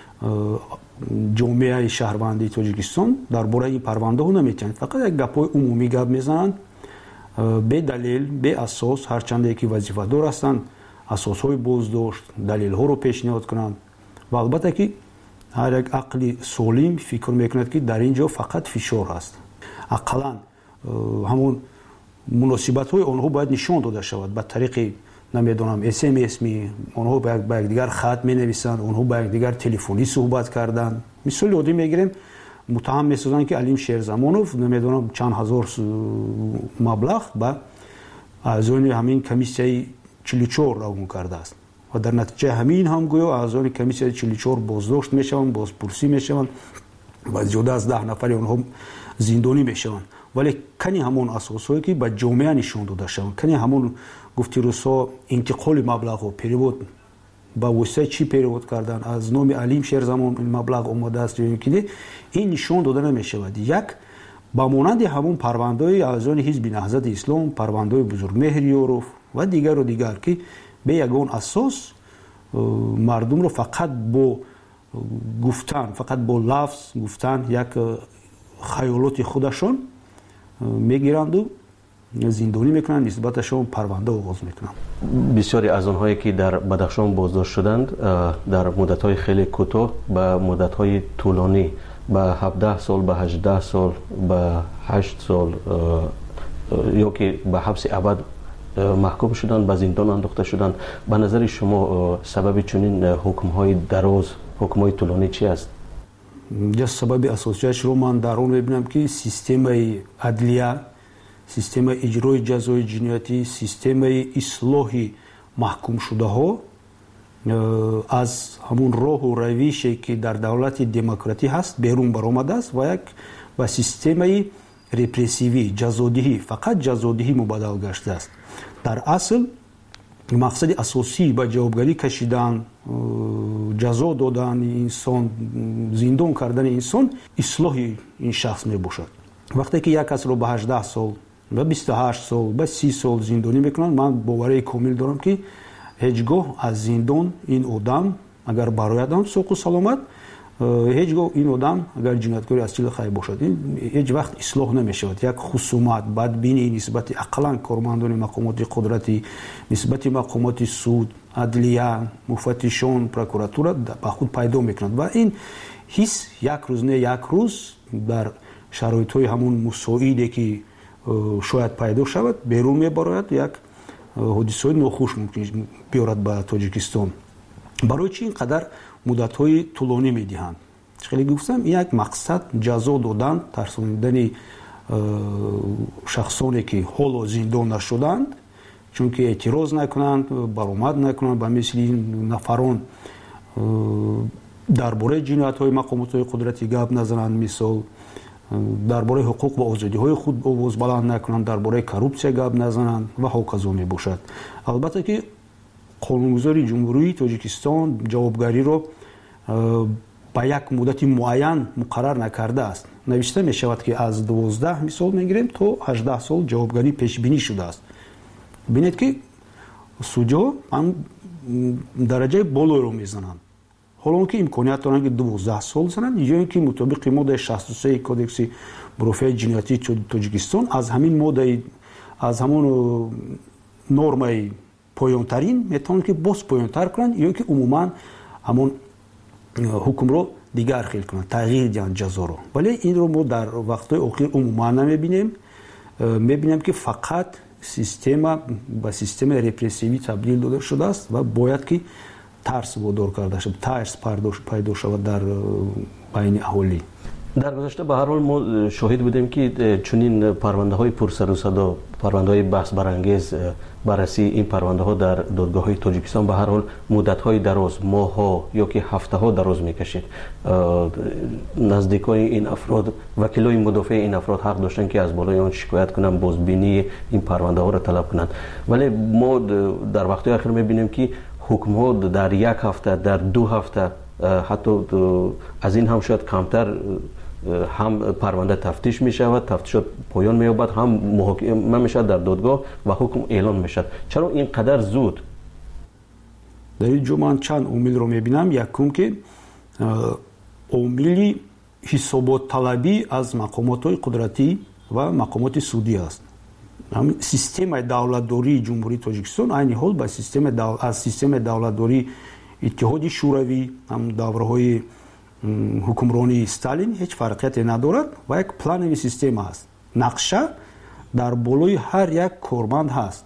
جامعه شهروندی تاجیکستان درباره این پرونده ها نمیتونند. فقط یک گپای عمومی گپ میزنند به دلیل، به اساس، هرچند که وظیفه دار هستند اساس های بازداشت، دلیل ها رو پیشنهاد کنند و البته که هر یک عقل سالم فکر میکند که در اینجا فقط فشار هست. اقلا همون مناسبت های آنها باید نشان داده شود به طریق نمیدونم اس ام اس می، آنها به یک دیگر خط می نویسند، آنها به یک دیگر تلفنی صحبت کردن. مثال یادی میگیریم متهم میسازن که علیم شیرزمانوف نمیدونم چند هزار مبلغ به اعضای همین کمیسیه چهل و چهار روان کرده است و در نتیجه همین هم گویا اعضای کمیسیه چهل و چهار بازداشت میشوند، بازپرسی میشوند و زیاده از ده نفر اونها زندانی میشوند. ولی کنی همون اساسایی که به جامعه نشان داده شوند، کنی همون گفتی روسا انتقال مبلغ و پیرود با واسطه چی پیرود کردن، از نام علیم شیرزمان این مبلغ اومده است یا اینکه این نشان داده نمیشود. یک با مانند همون پرونده‌های اعضای حزب نهضت اسلام، پرونده‌های بزرگمهر یاروف و دیگر و دیگر که به یگان اساس مردم رو فقط با گفتن، فقط با لفظ گفتن یک خیالات خودشون میگیرند و زندانی میکنن، نسبتشون پرونده آغاز میکنن. بسیاری از آنهایی که در بدخشان بازداشت شدند در مدت‌های خیلی کوتاه به مدت‌های طولانی، به هفده سال، به هجده سال، به هشت سال یا که به حبس ابد محکوم شدند، به زندان انداخته شدند. به نظر شما سبب چنین حکم‌های دراز، حکم‌های طولانی چی است؟ یا سبب اساسیش رو من در اون میبینم که سیستم عدلیه، سیستم اجرای جزای جنایتی، سیستم اصلاح محکوم شده ها از همون راه و روشی که در دولت دموکراتی هست بیرون برآمده است و یک و سیستم رپرسیوی، جزادهی، فقط جزادهی مبادل گشته است. در اصل مقصد اساسی با جوابگری کشیدن، جزا دادن انسان، زندان کردن انسان، اصلاح این شخص می باشد. وقتی که یک کس رو به هجده سال، به بیست و هشت سال، به سی سال زندانی میکنن، من باوری کامل دارم که هیچگاه از زندان این آدم اگر برایدن سوق و سلامت، هیچگاه این آدم اگر جنایتکاری اصیل خیر باشد، این هیچ وقت اصلاح نمیشود. یک خصومت، بدبینی نسبت اقلا کارمندان مقامات قدرتی، نسبت مقامات سود، عدلیه، مفتشان، پروکراتور به خود پیدا میکنند و این حس یک روز نه یک روز در شرایط های همون مساعده که شاید پیدا شود بیرون میبراید، یک حادثه ناخوش ممکن بیارد به تاجیکستان. برای چی اینقدر مدت های طولانی میدهند؟ خیلی گفتم یک مقصد جزا دادن، ترساندن شخصانی که حالا زندان نشدند چون که اعتراض نکنند، برآمد نکنند، به مثل این نفران درباره جنایت های مقامات قدرتی گپ نزنند، مثال درباره حقوق و آزادی‌های خود آواز بلند نکنند، درباره کورپسیا گپ نزنند و هاکذا میباشد. البته که قانونگذاری جمهوری تاجیکستان جوابگاری رو با یک مدت معین مقرر نکرده است. نوشته می شود که از دوازده مثال میگیریم تا هجده سال جوابگاری پیش بینی شده است. ببینید که سوجا هم درجه بالا رو میزنند. حالا که امکانیت دارند که دوازده سال بزنند، یا اینکه مطابق ماده شصت و سه کودکس مروفه جنایتی تاجیکستان از همین ماده از همون نرم پایانترین میتونن که باز پایانتر کنند، یا اینکه عموما همون حکم رو دیگر خیل کنند، تغییر دهند جزا رو. ولی این رو ما در وقت‌های اخیر عموما نمیبینیم. میبینیم که فقط سیستم با سیستم رپرسیوی تبدیل داده شده است و باید که ترس وادار کرده شد، ترس پیدا شود در بین اهالی. در گذشته به هر حال ما شاهد بودیم که چنین پرونده های پرسر و صدا، پرونده های بحث برانگیز، بررسی این پرونده ها در دادگاه های تاجیکستان به هر حال مدت های دراز، ماه ها یا که هفته ها دراز میکشید. نزدیکای این افراد، وکیلای مدافع این افراد حق داشتن که از بالای آن شکایت کنند، بازبینی این پرونده ها را طلب کنند. ولی ما در وقت اخیر میبینیم که حکم ها در یک هفته، در دو هفته، حتی از این هم شاید کمتر هم پرونده تفتیش می شود، تفتیشات پایان می یابد، هم محاکمه می شود در دادگاه و حکم اعلان می شود. چرا اینقدر زود؟ در اینجا من چند عامل رو می بینم. یکم که عامل حسابات طلبی از مقامات قدرتی و مقامات سودی است. سیستم دولتداری جمهوری تاجیکستان عین حال با سیستم دول... از سیستم دولتداری اتحاد شوروی هم دوره‌های حکمرانی استالین هیچ فرقیتی ندارد و یک پلان سیستم است. نقشه در بالای هر یک کارمند هست.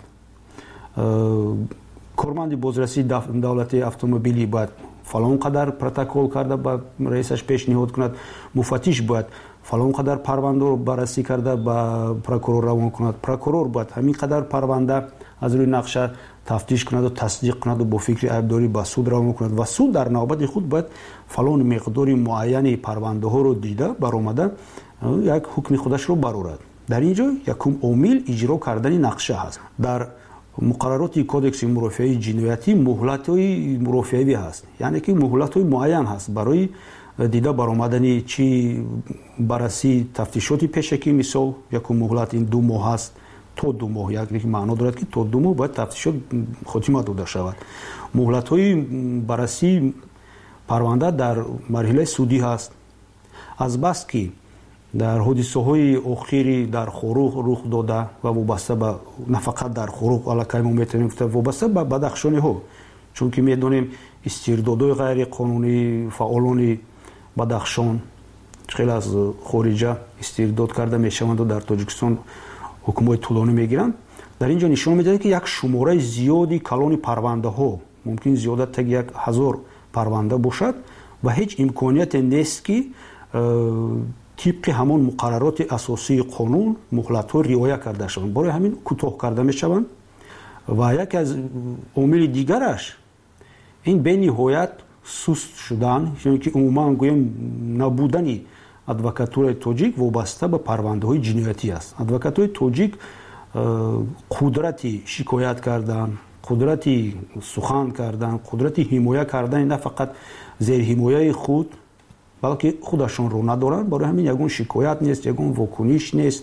کارمند بازرسی دولت اتومبیلی باید فلان قدر پروتکل کرده با رئیسش پیشنهاد کند، مفتش باید فلان قدر پرونده رو بررسی کرده با پروکورور روان کند، پروکورور باید همین قدر پرونده از روی نقشه تفتیش کند و تصدیق کند و با فکر عیبداری با سود روان کند و سود در نوبت خود باید فلان مقداری معین پرونده ها رو دیده برآمده یک حکم خودش رو برآورد. در اینجا یکم عامل اجرا کردن نقشه هست. در مقررات کودکس مرافعه جنایتی مهلت‌های مرافعه‌ای هست، یعنی که مهلت‌های معین هست برای دیده برآمدن چی بررسی تفتیشاتی پیشکی. مثال یک مهلت این دو ماه هست تا دو ماه، یک معنا دارد که تا دو ماه باید تفتیشات خاتمه داده شود. مهلت‌های بررسی پرونده در مرحله سودی هست. از بس که در حادثه‌های اخیری در خوروغ رخ داده و وابسته به نه فقط در خوروغ، الکی ما میتونیم گفت وابسته به بدخشانی‌ها، چون که میدونیم استردادهای غیر قانونی فعالان بدخشان خیلی از خارجه استرداد کرده میشوند و در تاجیکستان حکمای طولانی میگیرند. در اینجا نشون میده که یک شماره زیادی کلان پرونده ها، ممکن زیادت تا یک هزار پرونده باشد و هیچ امکانیت نیست که طبق همون مقررات اساسی قانون مهلت ها رعایت کرده شوند. برای همین کوتاه کرده میشوند. و یک از عامل دیگرش این به نهایت سست شدن، یعنی که عموما گویم نبودن ادوکاتور تاجیک وابسته به پرونده های جنایتی است. ادوکاتور تاجیک قدرتی شکایت کردن، قدرتی سخن کردن، قدرتی حمایت کردن نه فقط زیر حمایت خود بلکه خودشون رو ندارن. برای همین یگون شکایت نیست، یگون واکنش نیست.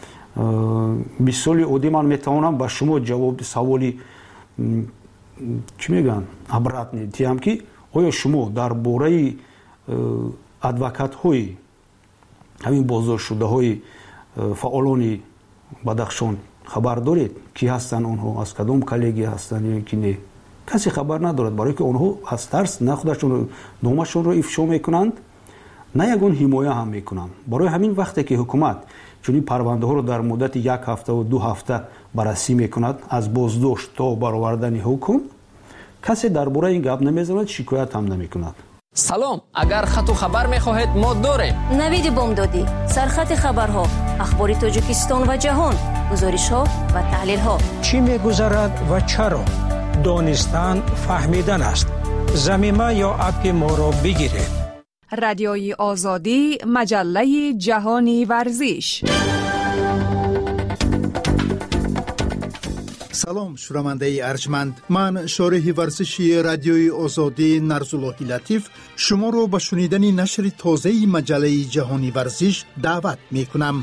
مثال عادی من میتونم با شما جواب سوالی چی میگن عبرت ندیم که آیا شما در باره ادوکات های همین بازداشت شده های فعالان بدخشان خبر دارید؟ کی هستن آنها؟ از کدام کالگی هستن یا کی نه؟ کسی خبر ندارد، برای که آنها از ترس نه خودشون نامشون رو افشا میکنند نه یگون حمایت هم میکنند. برای همین وقتی که حکومت چون پرونده ها رو در مدت یک هفته و دو هفته بررسی میکند از بازداشت تا برآوردن حکم، کسی درباره این گپ نمیزند، شکایت هم نمیکند. سلام، اگر خط و خبر میخواهید ما داریم. نوید بامدادی، سرخط خبرها، اخبار تاجیکستان و جهان، گزارش ها و تحلیل ها. چی میگذرد و چرا؟ دانستن فهمیدن است. زمینه یا اپ ما را بگیرید. رادیوی آزادی، مجله جهانی ورزش. سلام شنونده ارجمند، من شارح ورزشی رادیوی آزادی نرزاللهی لطیف شما رو به شنیدن نشر تازه مجله جهانی ورزش دعوت می کنم.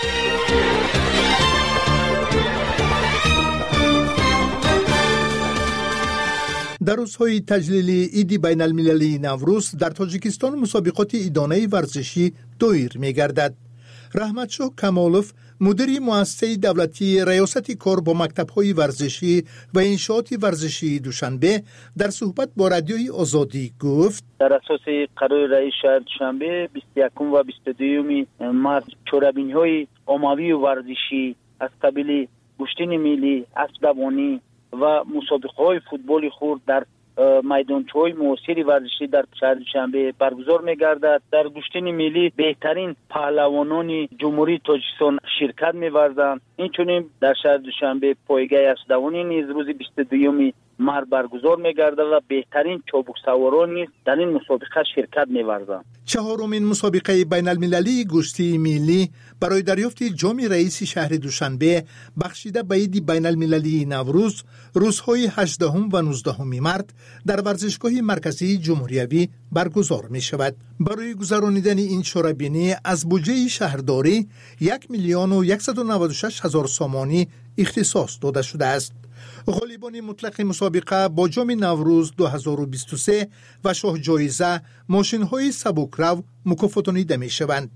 در روزهای تجلیل عید بین المللی نوروز در تاجیکستان مسابقات عیدانه ورزشی دایر می گردد. رحمتشاه کمالوف مدیر مؤسسه دولتی ریاست کار با مکتب‌های ورزشی و انشاءات ورزشی دوشنبه در صحبت با رادیوی آزادی گفت در اساس قرار رئیس شهر دوشنبه بیست و یکم و بیست و دوم مارس چورابین‌های عمومی ورزشی از قبیل گشتین ملی، اسب دوانی و مسابقه‌های فوتبال خرد در میدانچه‌های معاصر ورزشی در شهر دوشنبه برگزار می‌گردد. در گشتین ملی بهترین پهلوانان جمهوری تاجیکستان شرکت می‌ورزند. اینچنین در شهر دوشنبه پایگاه اسب‌دوانی نیز روز بیست و دوم مارس برگزار می‌گردد و بهترین چابک سواران نیز در این مسابقه شرکت می‌ورزند. چهارمین مسابقه بین المللی گشتی ملی برای دریافت جام رئیس شهر دوشنبه بخشیده به عید بین المللی نوروز روزهای هجدهم و نوزدهم مارس در ورزشگاه مرکزی جمهوریوی برگزار می شود. برای گذرانیدن این شورابینی از بودجه شهرداری یک میلیون و صد و نود و شش هزار سامانی اختصاص داده شده است. غالبان مطلق مسابقه با جام نوروز دو هزار و بیست و سه و شاه جایزه ماشین‌های سبکرو مکافاتانیده می‌شوند.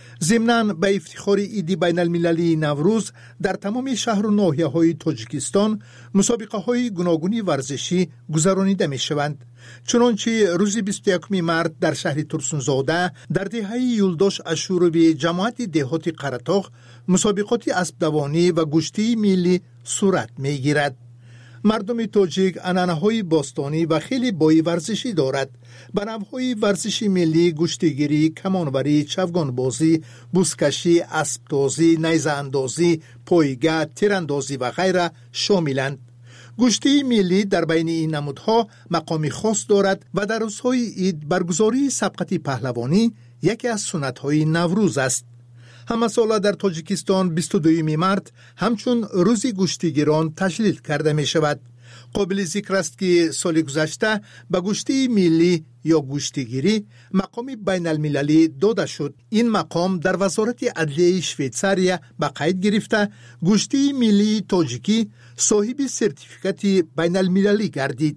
ضمناً به افتخار عید بین المللی نوروز در تمام شهر و ناحیه‌های تاجیکستان مسابقه‌های گوناگون ورزشی گذرانیده می‌شوند. چنانچه روز بیست و یکم مارس در شهر ترسونزاده در دهه یولداش اشوروی جماعت دهات قره‌طاق مسابقات اسب‌دوانی و گشتی ملی صورت می‌گیرد. مردم تاجیک عنعنه‌های باستانی و خیلی بای ورزشی دارد. به نوع‌های ورزشی ملی گشتیگیری، کمانوری، چوگانبازی، بوسکشی، اسب‌تازی، نیزه اندازی، پایگاه، تیراندازی و غیره شاملند. گشتی ملی در بین این نمودها مقامی خاص دارد و در روزهای عید برگزاری سبقت پهلوانی یکی از سنت‌های نوروز است. همه ساله در تاجیکستان بیست و دوم مارس همچون روز گشتیگیران تجلیل کرده می شود. قابل ذکر است که سال گذشته به گشتی ملی یا گشتیگیری مقام بین المللی داده شد. این مقام در وزارت عدلیه شویتزاریا به قید گرفته گشتی ملی تاجیکی صاحب سرتیفیکات بین المللی گردید.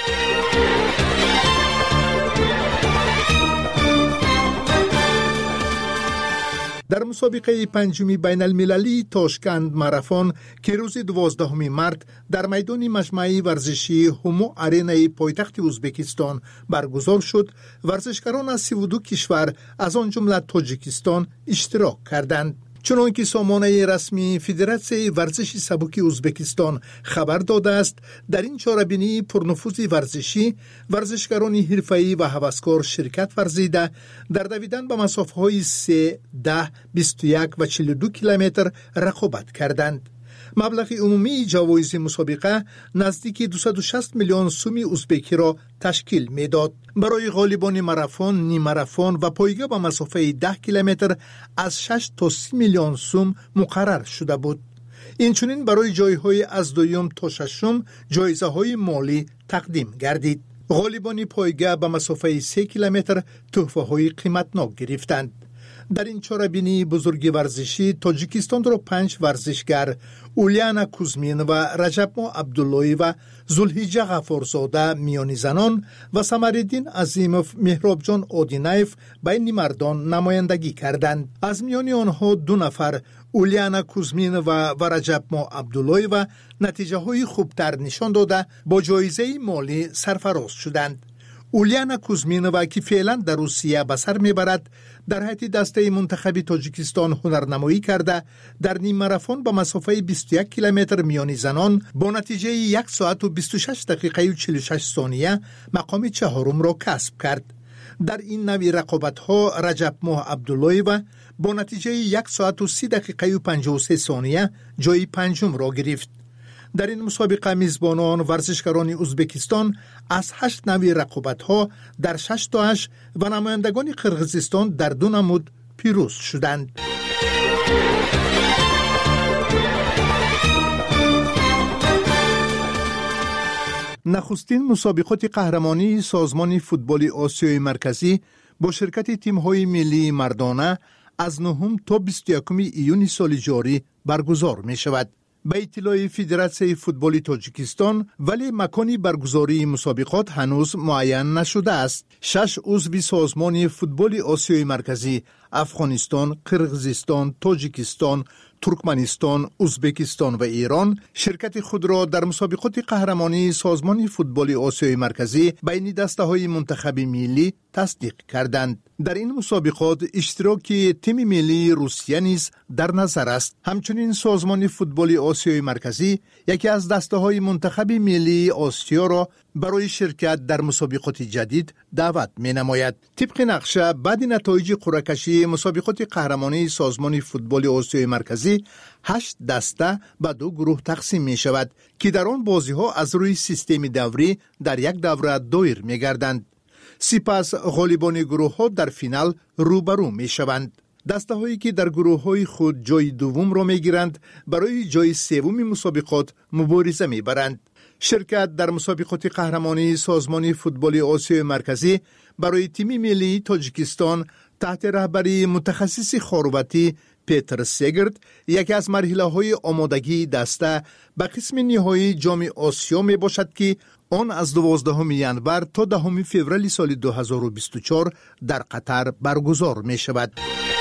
در مسابقه پنجمی بین المللی تاشکند ماراتون که روز دوازدهم مارس در میدان مجمع ورزشی هومو آرینای پایتخت ازبکستان برگزار شد، ورزشکاران از سی و دو کشور از آن جمله تاجیکستان اشتراک کردند. چنانکه سامانه رسمی فدراسیون ورزش سبک ازبکستان خبر داده است، در این چهاربینی پرنفوذ ورزشی ورزشکاران حرفه‌ای و هوسکار شرکت ورزیده در دویدن به مسافه‌های سه، ده، بیست و یک و چهل و دو کیلومتر رقابت کردند. مبلغ عمومی جوایز مسابقه نزدیک دویست و شصت میلیون سوم ازبکی را تشکیل میداد. برای غالبان ماراتون، نیم ماراتون و پایگاه به مسافه ده کیلومتر از شش تا سی میلیون سوم مقرر شده بود. اینچنین برای جایهای از دوم تا ششم جایزه های مالی تقدیم گردید. غالبان پایگاه به مسافه سه کیلومتر تحفه های قیمتناک گرفتند. در این چهاربینی بزرگ ورزشی تاجیکستان را پنج ورزشگر اولیانا کوزمین و رجب ما عبداللهی و زلحجه غفارزاده میانی زنان و سمرالدین عظیموف مهراب جان آدینایف بین مردان نمایندگی کردند. از میان آنها دو نفر اولیانا کوزمین و رجب ما عبداللهی و نتیجه های خوبتر نشان داده با جایزه مالی سرفراز شدند. اولیانا کوزمینووا که فعلا در روسیه به سر میبرد در حیط دسته منتخب تاجیکستان هنرنمایی کرده در نیم ماراتون با مسافه بیست و یک کیلومتر میانی زنان با نتیجه یک ساعت و بیست و شش دقیقه و چهل و شش ثانیه مقام چهارم را کسب کرد. در این نوع رقابت‌ها رجب ماه عبداللهی و با نتیجه یک ساعت و سی دقیقه و پنجاه و سه ثانیه جای پنجم را گرفت. در این مسابقه میزبانان ورزشکاران ازبکستان از هشت نوع رقابت‌ها در شش تاش و نمایندگان قرقیزستان در دو نمود پیروز شدند. نخستین مسابقات قهرمانی سازمان فوتبال آسیای مرکزی با شرکت تیم‌های ملی مردانه از نهم تا بیست و یکم ایون سال جاری برگزار می شود. به اطلاع فدراسیون فوتبال تاجیکستان ولی مکانی برگزاری مسابقات هنوز معین نشده است. شش عضو سازمان فوتبال آسیای مرکزی افغانستان، قرقیزستان، تاجیکستان، ترکمنستان، ازبکستان و ایران شرکت خود را در مسابقات قهرمانی سازمان فوتبال آسیای مرکزی بین دسته‌های منتخب ملی تصدیق کردند. در این مسابقات اشتراک تیم ملی روسیه نیز در نظر است. همچنین سازمان فوتبال آسیای مرکزی یکی از دسته‌های منتخب ملی آسیا را برای شرکت در مسابقات جدید دعوت می‌نماید. طبق نقشه بعد نتایج قرعه کشی مسابقات قهرمانی سازمان فوتبال آسیای مرکزی هشت دسته به دو گروه تقسیم می شود که در آن بازی ها از روی سیستم دوری در یک دوره دایر می گردند. سپس غالبان گروه ها در فینال روبرو می شوند. دسته هایی که در گروه های خود جای دوم را می گیرند برای جای سوم مسابقات مبارزه می برند. شرکت در مسابقات قهرمانی سازمان فوتبال آسیای مرکزی برای تیم ملی تاجیکستان تحت رهبری متخصص خارواتی پیتر سگرد یکی از مرحله های آمادگی دسته به قسم نهایی جام آسیا می باشد که آن از دوازدهم ژانویه تا دهم فوریه سال دو هزار و بیست و چهار در قطر برگزار می شود.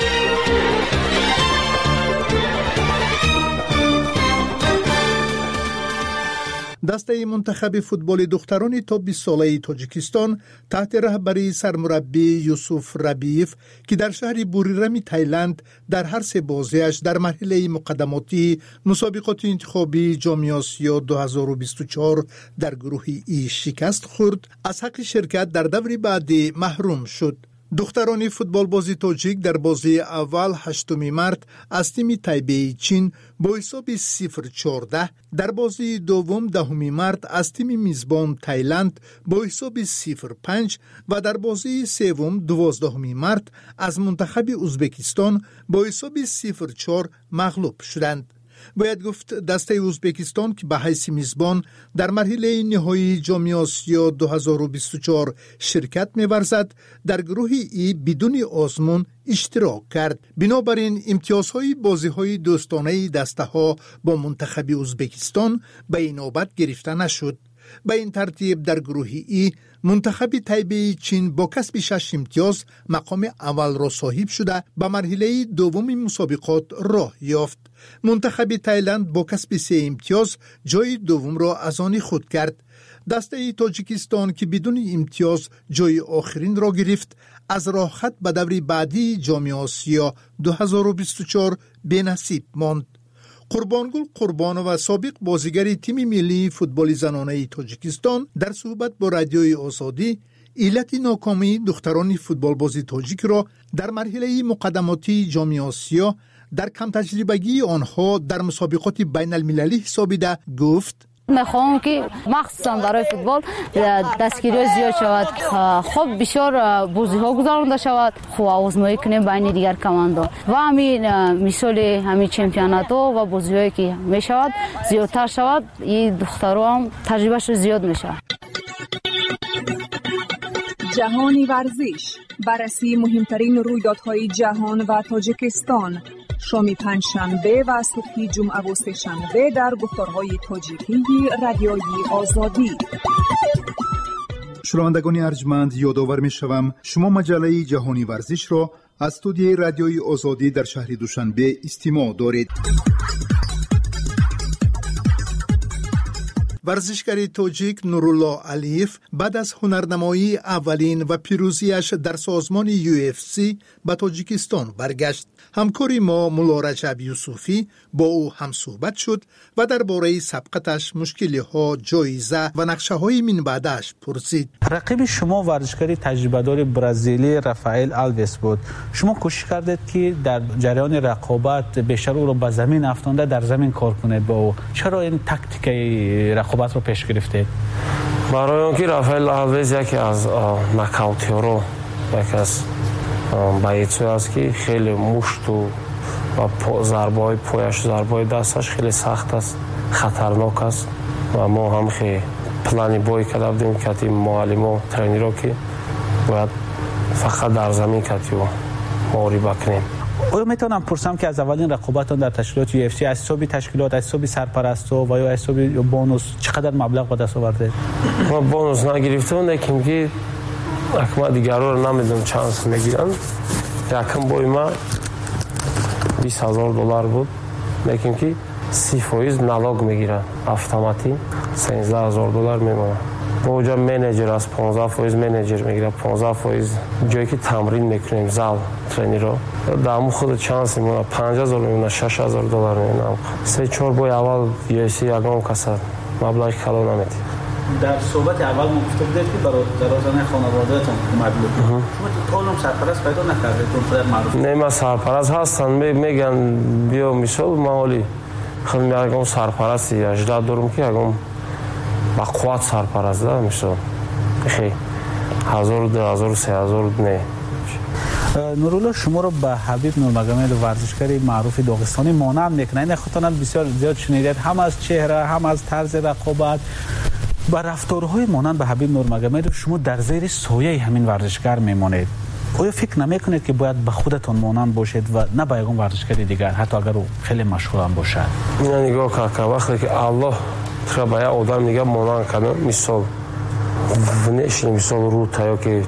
دسته منتخب فوتبال دختران تا بیست ساله تاجیکستان تحت رهبری سرمربی یوسف ربیف که در شهر بوریرم تایلند در هر سه بازیش در مرحله مقدماتی مسابقات انتخابی جام آسیا دو هزار و بیست و چهار در گروه ای شکست خورد، از حق شرکت در دور بعدی محروم شد. دختران فوتبال بازی تاجیک در بازی اول هشتم مارس از تیم تایبه چین با حساب صفر چهارده، در بازی دوم دهم مارس از تیم میزبان تایلند با حساب صفر پنج و در بازی سوم دوازدهم مارس از منتخب ازبکستان با حساب صفر چهار مغلوب شدند. باید گفت دسته ازبکستان که به حیث میزبان در مرحله نهایی جام آسیا دو هزار و بیست و چهار شرکت می‌ورزد در گروه ای بدون آزمون اشتراک کرد. بنابراین امتیازهای بازی‌های دوستانه دسته‌ها با منتخب ازبکستان به این نوبت گرفته نشد. به این ترتیب در گروه ای منتخب تایبه چین با کسب شش امتیاز مقام اول را صاحب شده به مرحله دوم مسابقات راه یافت. منتخب تایلند با کسب سه امتیاز جای دوم را از آن خود کرد. دسته تاجیکستان که بدون امتیاز جای آخرین را گرفت از راه خط به دور بعدی جام آسیا دو هزار و بیست و چهار به نصیب ماند. قربانگل قربانو و سابق بازیگر تیم ملی فوتبال زنانه تاجیکستان در صحبت با رادیوی آزادی علت ناکامی دختران فوتبال بازی تاجیک را در مرحله مقدماتی جام آسیا در کم تجربگی آنها در مسابقات بین المللی حسابیده گفت: میخوام که مخصوصا برای فوتبال دستگیری زیاد شود، خب بسیار بازی ها گذرانده شود، خب آزمایی کنیم بین دیگر کماندان و همین مثال همین چمپیونات ها و بازی هایی که میشود زیادتر شود، این دخترها هم تجربهش زیاد میشه. جهانی ورزش، بررسی مهمترین رویدادهای جهان و تاجیکستان، شام پنجشنبه و صبح جمعه و سه‌شنبه در گفتارهای تاجیکی رادیوی آزادی. شنوندگان ارجمند، یادآور می‌شوم شما مجله جهانی ورزش را از استودیوی رادیوی آزادی در شهر دوشنبه استماع دارید. ورزشکار تاجیک نورالله علیف بعد از هنرنمایی اولین و پیروزیش در سازمان یو اف سی به تاجیکستان برگشت. همکاری ما مولا رجب یوسفی با او هم صحبت شد و درباره سبقتش، مشکل‌ها، جایزه و نقشه‌های من بعدش پرسید. رقیب شما ورزشکار تجربه‌دار برزیلی رافائل آلویس بود. شما کوشش کردید که در جریان رقابت بیشتر او را به زمین افکنده، در زمین کار کنید با او. چرا این تاکتیک رقابت رو پیش گرفتید؟ برای اینکه رافائل آلویس یکی از ناکاوتی‌ها، یکی از باییتسوی است که خیلی مشت و ضربه های پایش، ضربه های دستش خیلی سخت است، خطرناک است و ما هم خیلی پلانی بایی کرده بودیم که معلم و ترینر که باید فقط در زمین کتی و ماری بکنیم. آیا میتونم پرسم که از اولین رقابتان در تشکیلات یو اف سی از حساب تشکیلات، از حساب سرپرستو و یا از حساب بونوس چقدر مبلغ به دست آورده؟ ما بونوس نگرفتم، لیکن که اکما دیگرها رو نمیدونم چانس میگیرن. یکم بای ما بیست هزار دلار بود، لیکن که سی فایز نالوگ میگیرن اتوماتیک سیزده هزار دلار میمونه. با اونجا منیجر از پانزده فایز منیجر میگیره، پانزده فایز جایی که تمرین میکنیم زال ترینر دامو خود چانس میمونه، پنج هزار میمونه، شش هزار دلار میمونه. سه چهار بای اول یو اف سی یگام کسر مبلغ کلو نمیدی. در صحبت اول ما گفته بودید که برای درازانه خانواده‌تون اومد بود. شما تو کالم سرپرست پیدا نکردید؟ اون معروف نه، ما سرپرست هستن میگن بیا مثال مالی خیلی میگم سرپرستی اجدا دارم که اگم با قوت سرپرست ده مثال خیلی هزار دو هزار سه هزار نه. نورالله شما رو به حبیب نورمگامد ورزشکار معروف داغستانی مانند میکنه. این خاطرات بسیار زیاد شنیدید، هم از چهره هم از طرز رقابت با رفتارهای مانند به حبیب نورمگامد. شما در زیر سایه همین ورزشکار میمانید. آیا فکر نمیکنید که باید به خودتون مانند باشید و نه به یگان ورزشکار دیگر، حتی اگر او خیلی مشهور هم باشد؟ من نگاه که وقتی که الله ترا به آدم نگاه مانند کنه، مثال ونشی مثال رو تا که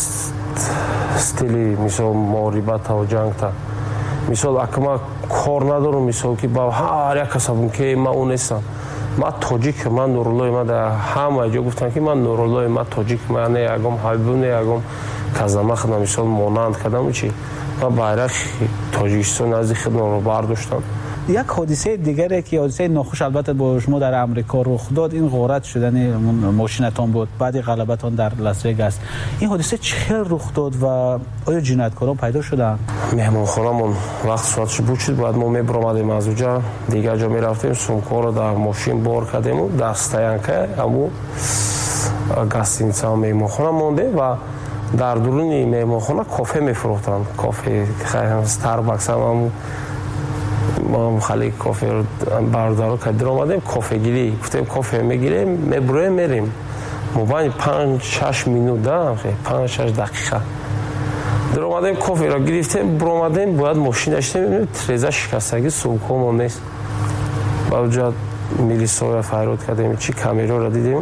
استیلی مثال معربت و جنگ تا مثال اکما کار ندارم، مثال که با هر یک کسبم که ما اون نیستم. ما تاجیک، من نورالله، ما در همه جا گفتن که من نورالله، ما تاجیک، من نه یگم حبیب نه یگم کازما خدام مثال مانند کدام چی ما bayrak تاجیکستان از خدمت رو برداشتم. یک حادثه دیگری که حادثه ناخوش البته با شما در امریکا رخ داد، این غارت شدن ماشینتان بود بعد غلبتان در لاس وگاس. این حادثه چه رخ داد و آیا جنایتکاران پیدا شدند؟ مهمانخانه‌مون وقت ساعتش بود شد، بعد ما میبرامدیم از اونجا دیگه جا میرفتیم، سومکا رو در ماشین بار کردیم و در استیانکه همو گاستینیتسا مهمانخانه مونده و در درون مهمانخانه کافه میفروختن، کافه استارباکس هم ما خالی کافه رو بردار کردیم اومدیم کافه گیری، گفتیم کافه میگیریم میبریم میریم. موبایل پنج شش منوت دارم، پنج شش دقیقه در اومدیم کافه را گرفتیم بر اومدیم باید ماشین داشتیم میبینیم تریزه شکستگی سومکمون نیست. با اونجا میلیسا فریاد کردیم چی کامیرا را دیدیم،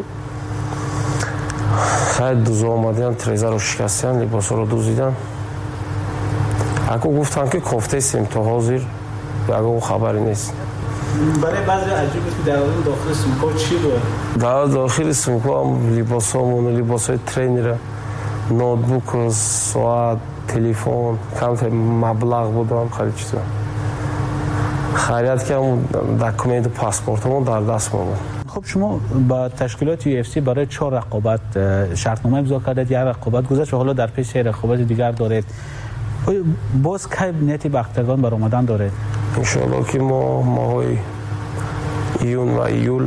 خیلی دوزا اومدن تریزه رو شکستن، لباس رو دوزیدن. اگه گفتن که کافته سیم تا حاضر اگه خبری نیست. برای بعضی عجیبه که در داخل سومکا چی بود؟ در داخل سومکا هم لباس همون، لباس های ترینر، نوتبوک، ساعت، تلفن، کم مبلغ بود و هم خیلی چیزا. خیلیت که هم دکومنت پاسپورت همون در دست ما بود. خب شما با تشکیلات یو اف سی برای چهار رقابت شرطنامه امضا کردید، یک رقابت گذشت و حالا در پیش رقابت دیگر دارید. باز کی نیتی به اختگان بر آمدن دارید؟ ان شاء الله که ما ماهای ایون و ایول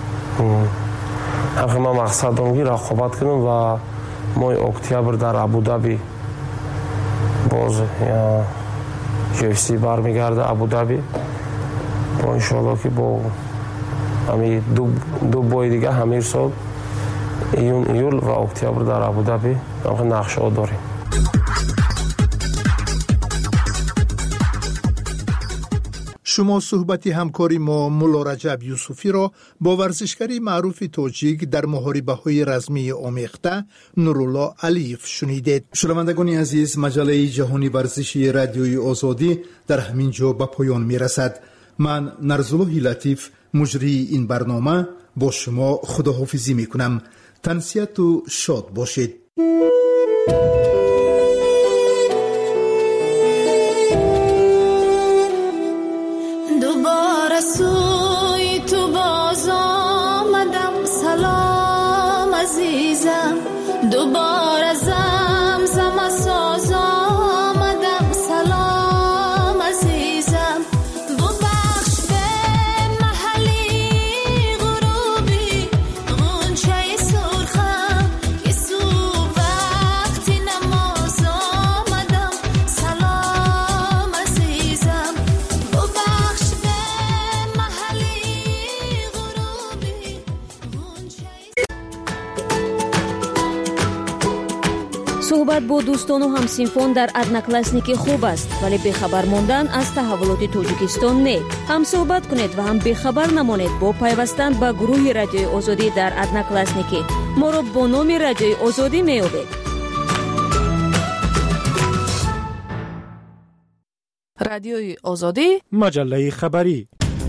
هم ما مقصد دارم که رقابت کنیم و ماه اکتبر در ابودابی باز یا یو اف سی برمیگرده ابودابی با ان شاء الله که با همین دو دو بای دیگه همین سال ایون ایول و اکتبر در ابودابی هم نقشه داریم. شما صحبت همکاری ما مولا رجب یوسفی را با ورزشکاری معروف تاجیک در محاربه‌های رزمی آمیخته نورالله علیف شنیدید. شنوندگان عزیز، مجله جهانی ورزشی رادیوی آزادی در همین جا به پایان میرسد. من نرزالله لطیف مجری این برنامه با شما خداحافظی میکنم. تنسیت و شاد باشید. دوباره سوی تو باز آمدم، سلام عزیزم. دوباره زمزم ساز آمدم، سلام عزیزم. ببخش به محلی غروبی غنچه سرخم که صبح وقتی نماز آمدم، سلام عزیزم. ببخش به محلی غروبی غنچه. صحبت با دوستان و همسینفون در одноклассники خوب است، ولی بخبر ماندن از تحولات تاجیکستان نه. هم صحبت کنید و هم بخبر نمانید با پیوستن به گروه رادیوی آزادی در одноклассники. ما را با نام رادیوی آزادی می‌یابید. رادیوی آزادی، مجله خبری.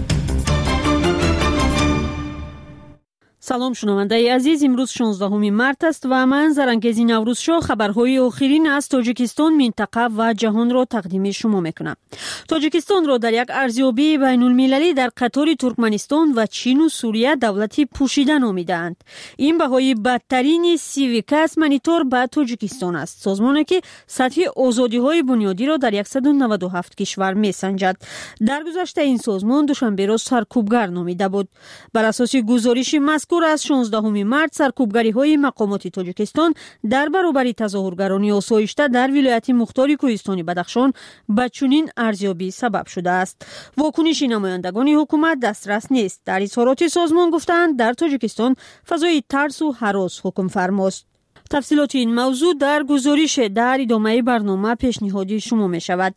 سلام شنونده عزیز، امروز شانزدهم مارس است و من زرانگیزی نوروزشو خبرهای آخرین از تاجیکستان، منطقه و جهان را تقدیم شما میکنم. تاجیکستان را در یک ارزیابی بین المللی در قطار ترکمنستان و چین و سوریه دولتی پوشیده نامیدند. این بهای بدترین سیویکاس مانیتور به تاجیکستان است، سازمانی که سطح آزادی های بنیادی را در صد و نود و هفت کشور میسنجد. در گذشته این سازمان دوشنبه روز سرکوبگر نامیده بود. بر اساس گزارش مذکور از شانزدهم مارس سرکوبگری های مقامات تاجیکستان در برابر تظاهرگران آسایشته در ولایت مختار کوهستانی بدخشان به چنین ارزیابی سبب شده است. واکنش نمایندگان حکومت دسترس نیست. در اظهارات سازمان گفتند در تاجیکستان فضای ترس و هراس حکم فرماست. تفصیلات این موضوع در گزارش در ادامه برنامه پیشنهادی شما می شود.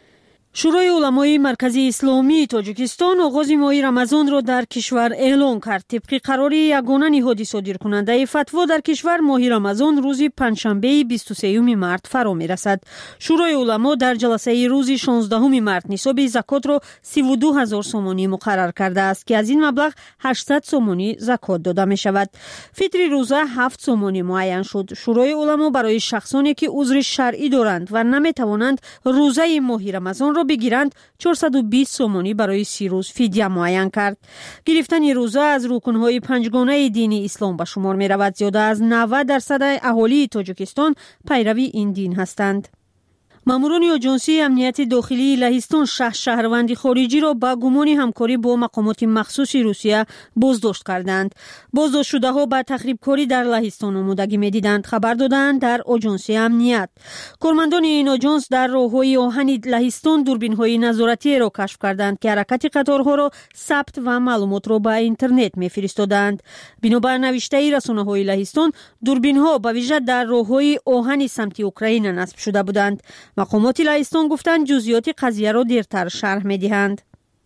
شورای علمای مرکزی اسلامی تاجیکستان آغاز ماه رمضان را در کشور اعلام کرد. طبق قرار یگانه نهاد صادرکننده فتوا در کشور ماه رمضان روز پنجشنبه بیست و سوم مارس فرا می‌رسد. شورای علما در جلسه روز شانزدهم مارس نصاب زکات را سی و دو هزار سومانی مقرر کرده است که از این مبلغ هشتصد سومانی زکات داده می شود. فطر روزه هفت سومانی معین شد. شورای علما برای شخصانی که عذر شرعی دارند و نمی توانند روزه ماه رمضان را بگیرند چهارصد و بیست سومانی برای سی روز فدیه معین کرد. گرفتن روزه از رکنهای پنجگانه دین اسلام به شمار می رود. زیاده از نود درصد اهالی تاجیکستان پیروی این دین هستند. ماموران آژانسی امنیت داخلی لهستان شش شهروند خارجی را با گمان همکاری با مقامات مخصوص روسیه بازداشت کردند. بازداشت شده ها به تخریبکاری در لهستان آمادگی می‌دیدند. خبر دادند در آژانسی امنیت. کارمندان این آژانس در راه‌های آهن لهستان دوربین‌های نظارتی را کشف کردند که حرکت قطارها را ثبت و معلومات را به اینترنت می‌فرستادند. بنابر نوشته رسانه‌های لهستان، دوربین‌ها به ویژه در راه‌های آهن سمت اوکراین نصب شده بودند. مقامات لهستان گفتند جزئیات قضیه را دیرتر شرح می‌دهند.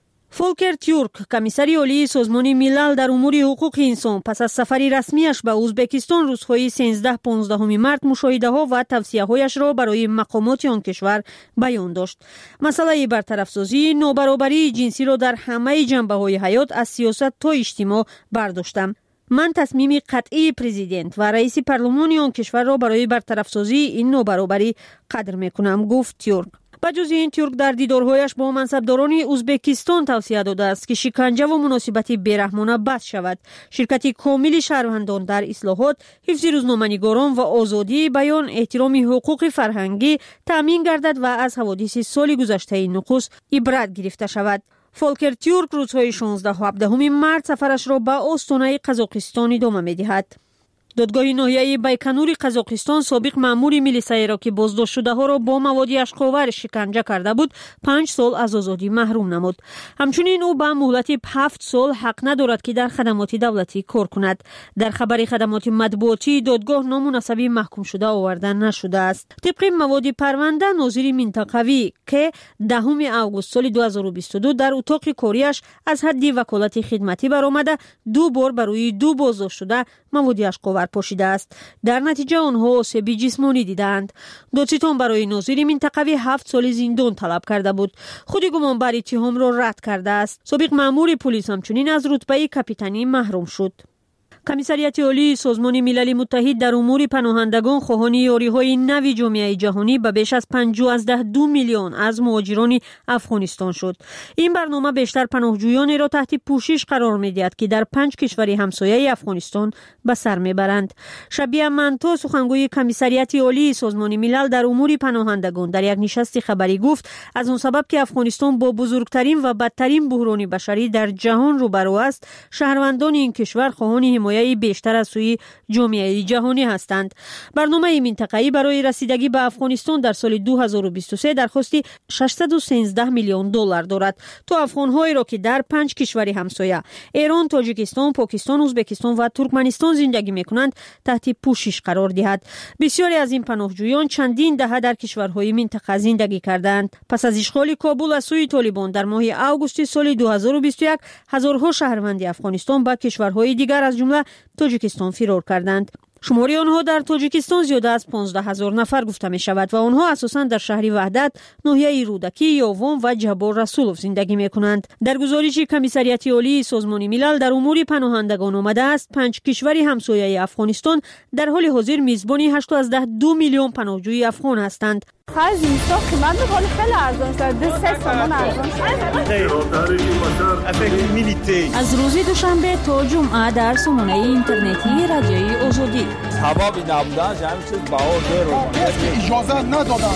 فولکر تیورک، کمیسر عالی سازمان ملل در امور حقوق انسان، پس از سفری رسمیش به ازبکستان روزهای سیزده پانزده مارس مشاهده‌ها و توصیه‌هایش را برای مقامات آن کشور بیان داشت. مسئله برطرف‌سازی نابرابری جنسی را در همه جنبه‌های حیات از سیاست تا اجتماع برداشتم. من تصمیم قطعی پرزیدنت و رئیس پارلمان آن کشور را برای برطرف‌سازی این نابرابری قدر می‌کنم، گفت تیورک. بجز این، تیورک در دیدارهایش با منصبداران ازبکستان توصیه داده است که شکنجه و مناسبت بیرحمانه بس شود. شرکت کامل شهروندان در اصلاحات، حفظ روزنامه‌نگاران و آزادی بیان، احترام حقوق فرهنگی تامین گردد و از حوادث سال گذشته نخست عبرت گرفته شود. فولکر تیورک روزهای شانزده و هفده مارس سفرش را به آستانه قزاقستان ادامه می‌دهد. دادگاه ناحیه بیکنور قزاقستان سابق مأمور میلیسای را که بازداشت شده ها را با مواد اشک‌آور شکنجه کرده بود پنج سال از آزادی محروم نمود. همچنین او به مهلت هفت سال حق ندارد که در خدمات دولتی کار کند. در خبر خدمات مطبوعاتی دادگاه نامناسبی محکوم شده آورده نشده است. طبق مواد پرونده، ناظر منطقوی که دهم آگوست سال دو هزار و بیست و دو در اتاق کاریش از حد وکالت خدمتی برآمده دو بار برای دو بازداشت شده مواد اشک‌آور صورت پوشیده است. در نتیجه آنها آسیب جسمانی دیدند. دادستان برای ناظر منطقوی هفت سال زندان طلب کرده بود. خود گمانبر اتهام را رد کرده است. سابق مأمور پلیس همچنین از رتبه کاپیتانی محروم شد. کمیسریت عالی سازمان ملل متحد در امور پناهندگان خواهان یاری‌های نوی جامعه جهانی به بیش از پنجاه و دو میلیون از مهاجران افغانستان شد. این برنامه بیشتر پناهجویانی را تحت پوشش قرار می‌دهد که در پنج کشور همسایه افغانستان به سر میبرند. شبیه منتو سخنگوی کمیسریت عالی سازمان ملل در امور پناهندگان در یک نشست خبری گفت از آن سبب که افغانستان با بزرگترین و بدترین بحران بشری در جهان روبرو است، شهروندان این کشور خواهان حمایت بیشتر از سوی جامعه جهانی هستند. برنامه منطقه‌ای برای رسیدگی به افغانستان در سال دو هزار و بیست و سه درخواستی ششصد و سیزده میلیون دلار دارد تا افغان‌هایی را که در پنج کشور همسایه ایران، تاجیکستان، پاکستان، ازبکستان و ترکمنستان زندگی می‌کنند تحت پوشش قرار دهد. بسیاری از این پناهجویان چندین دهه در کشورهای منطقه زندگی کردند. پس از اشغال کابل از سوی طالبان در ماه آگوست سال دو هزار و بیست و یک هزارها شهروند افغانستان به کشورهای دیگر از جمله تاجیکستان فرار کردند. شماری آنها در تاجیکستان زیاده از پانزده هزار نفر گفته می شود و آنها اساساً در شهر وحدت، ناحیه رودکی، یاوان و جبار رسولوف زندگی می کنند. در گزارش کمیسریت عالی سازمان ملل در امور پناهندگان آمده است پنج کشور همسایه افغانستان در حال حاضر میزبان هشتاد و دو میلیون پناهجوی افغان هستند. خرج اینستا قیمت می‌کنه خیلی ارزان شده، سه سامان ارزان شده. از روز دوشنبه تا جمعه در سامانه اینترنتی رادیوی آزادی. حبابی نبودن جمعی چیز بها دیر اجازه ندادن.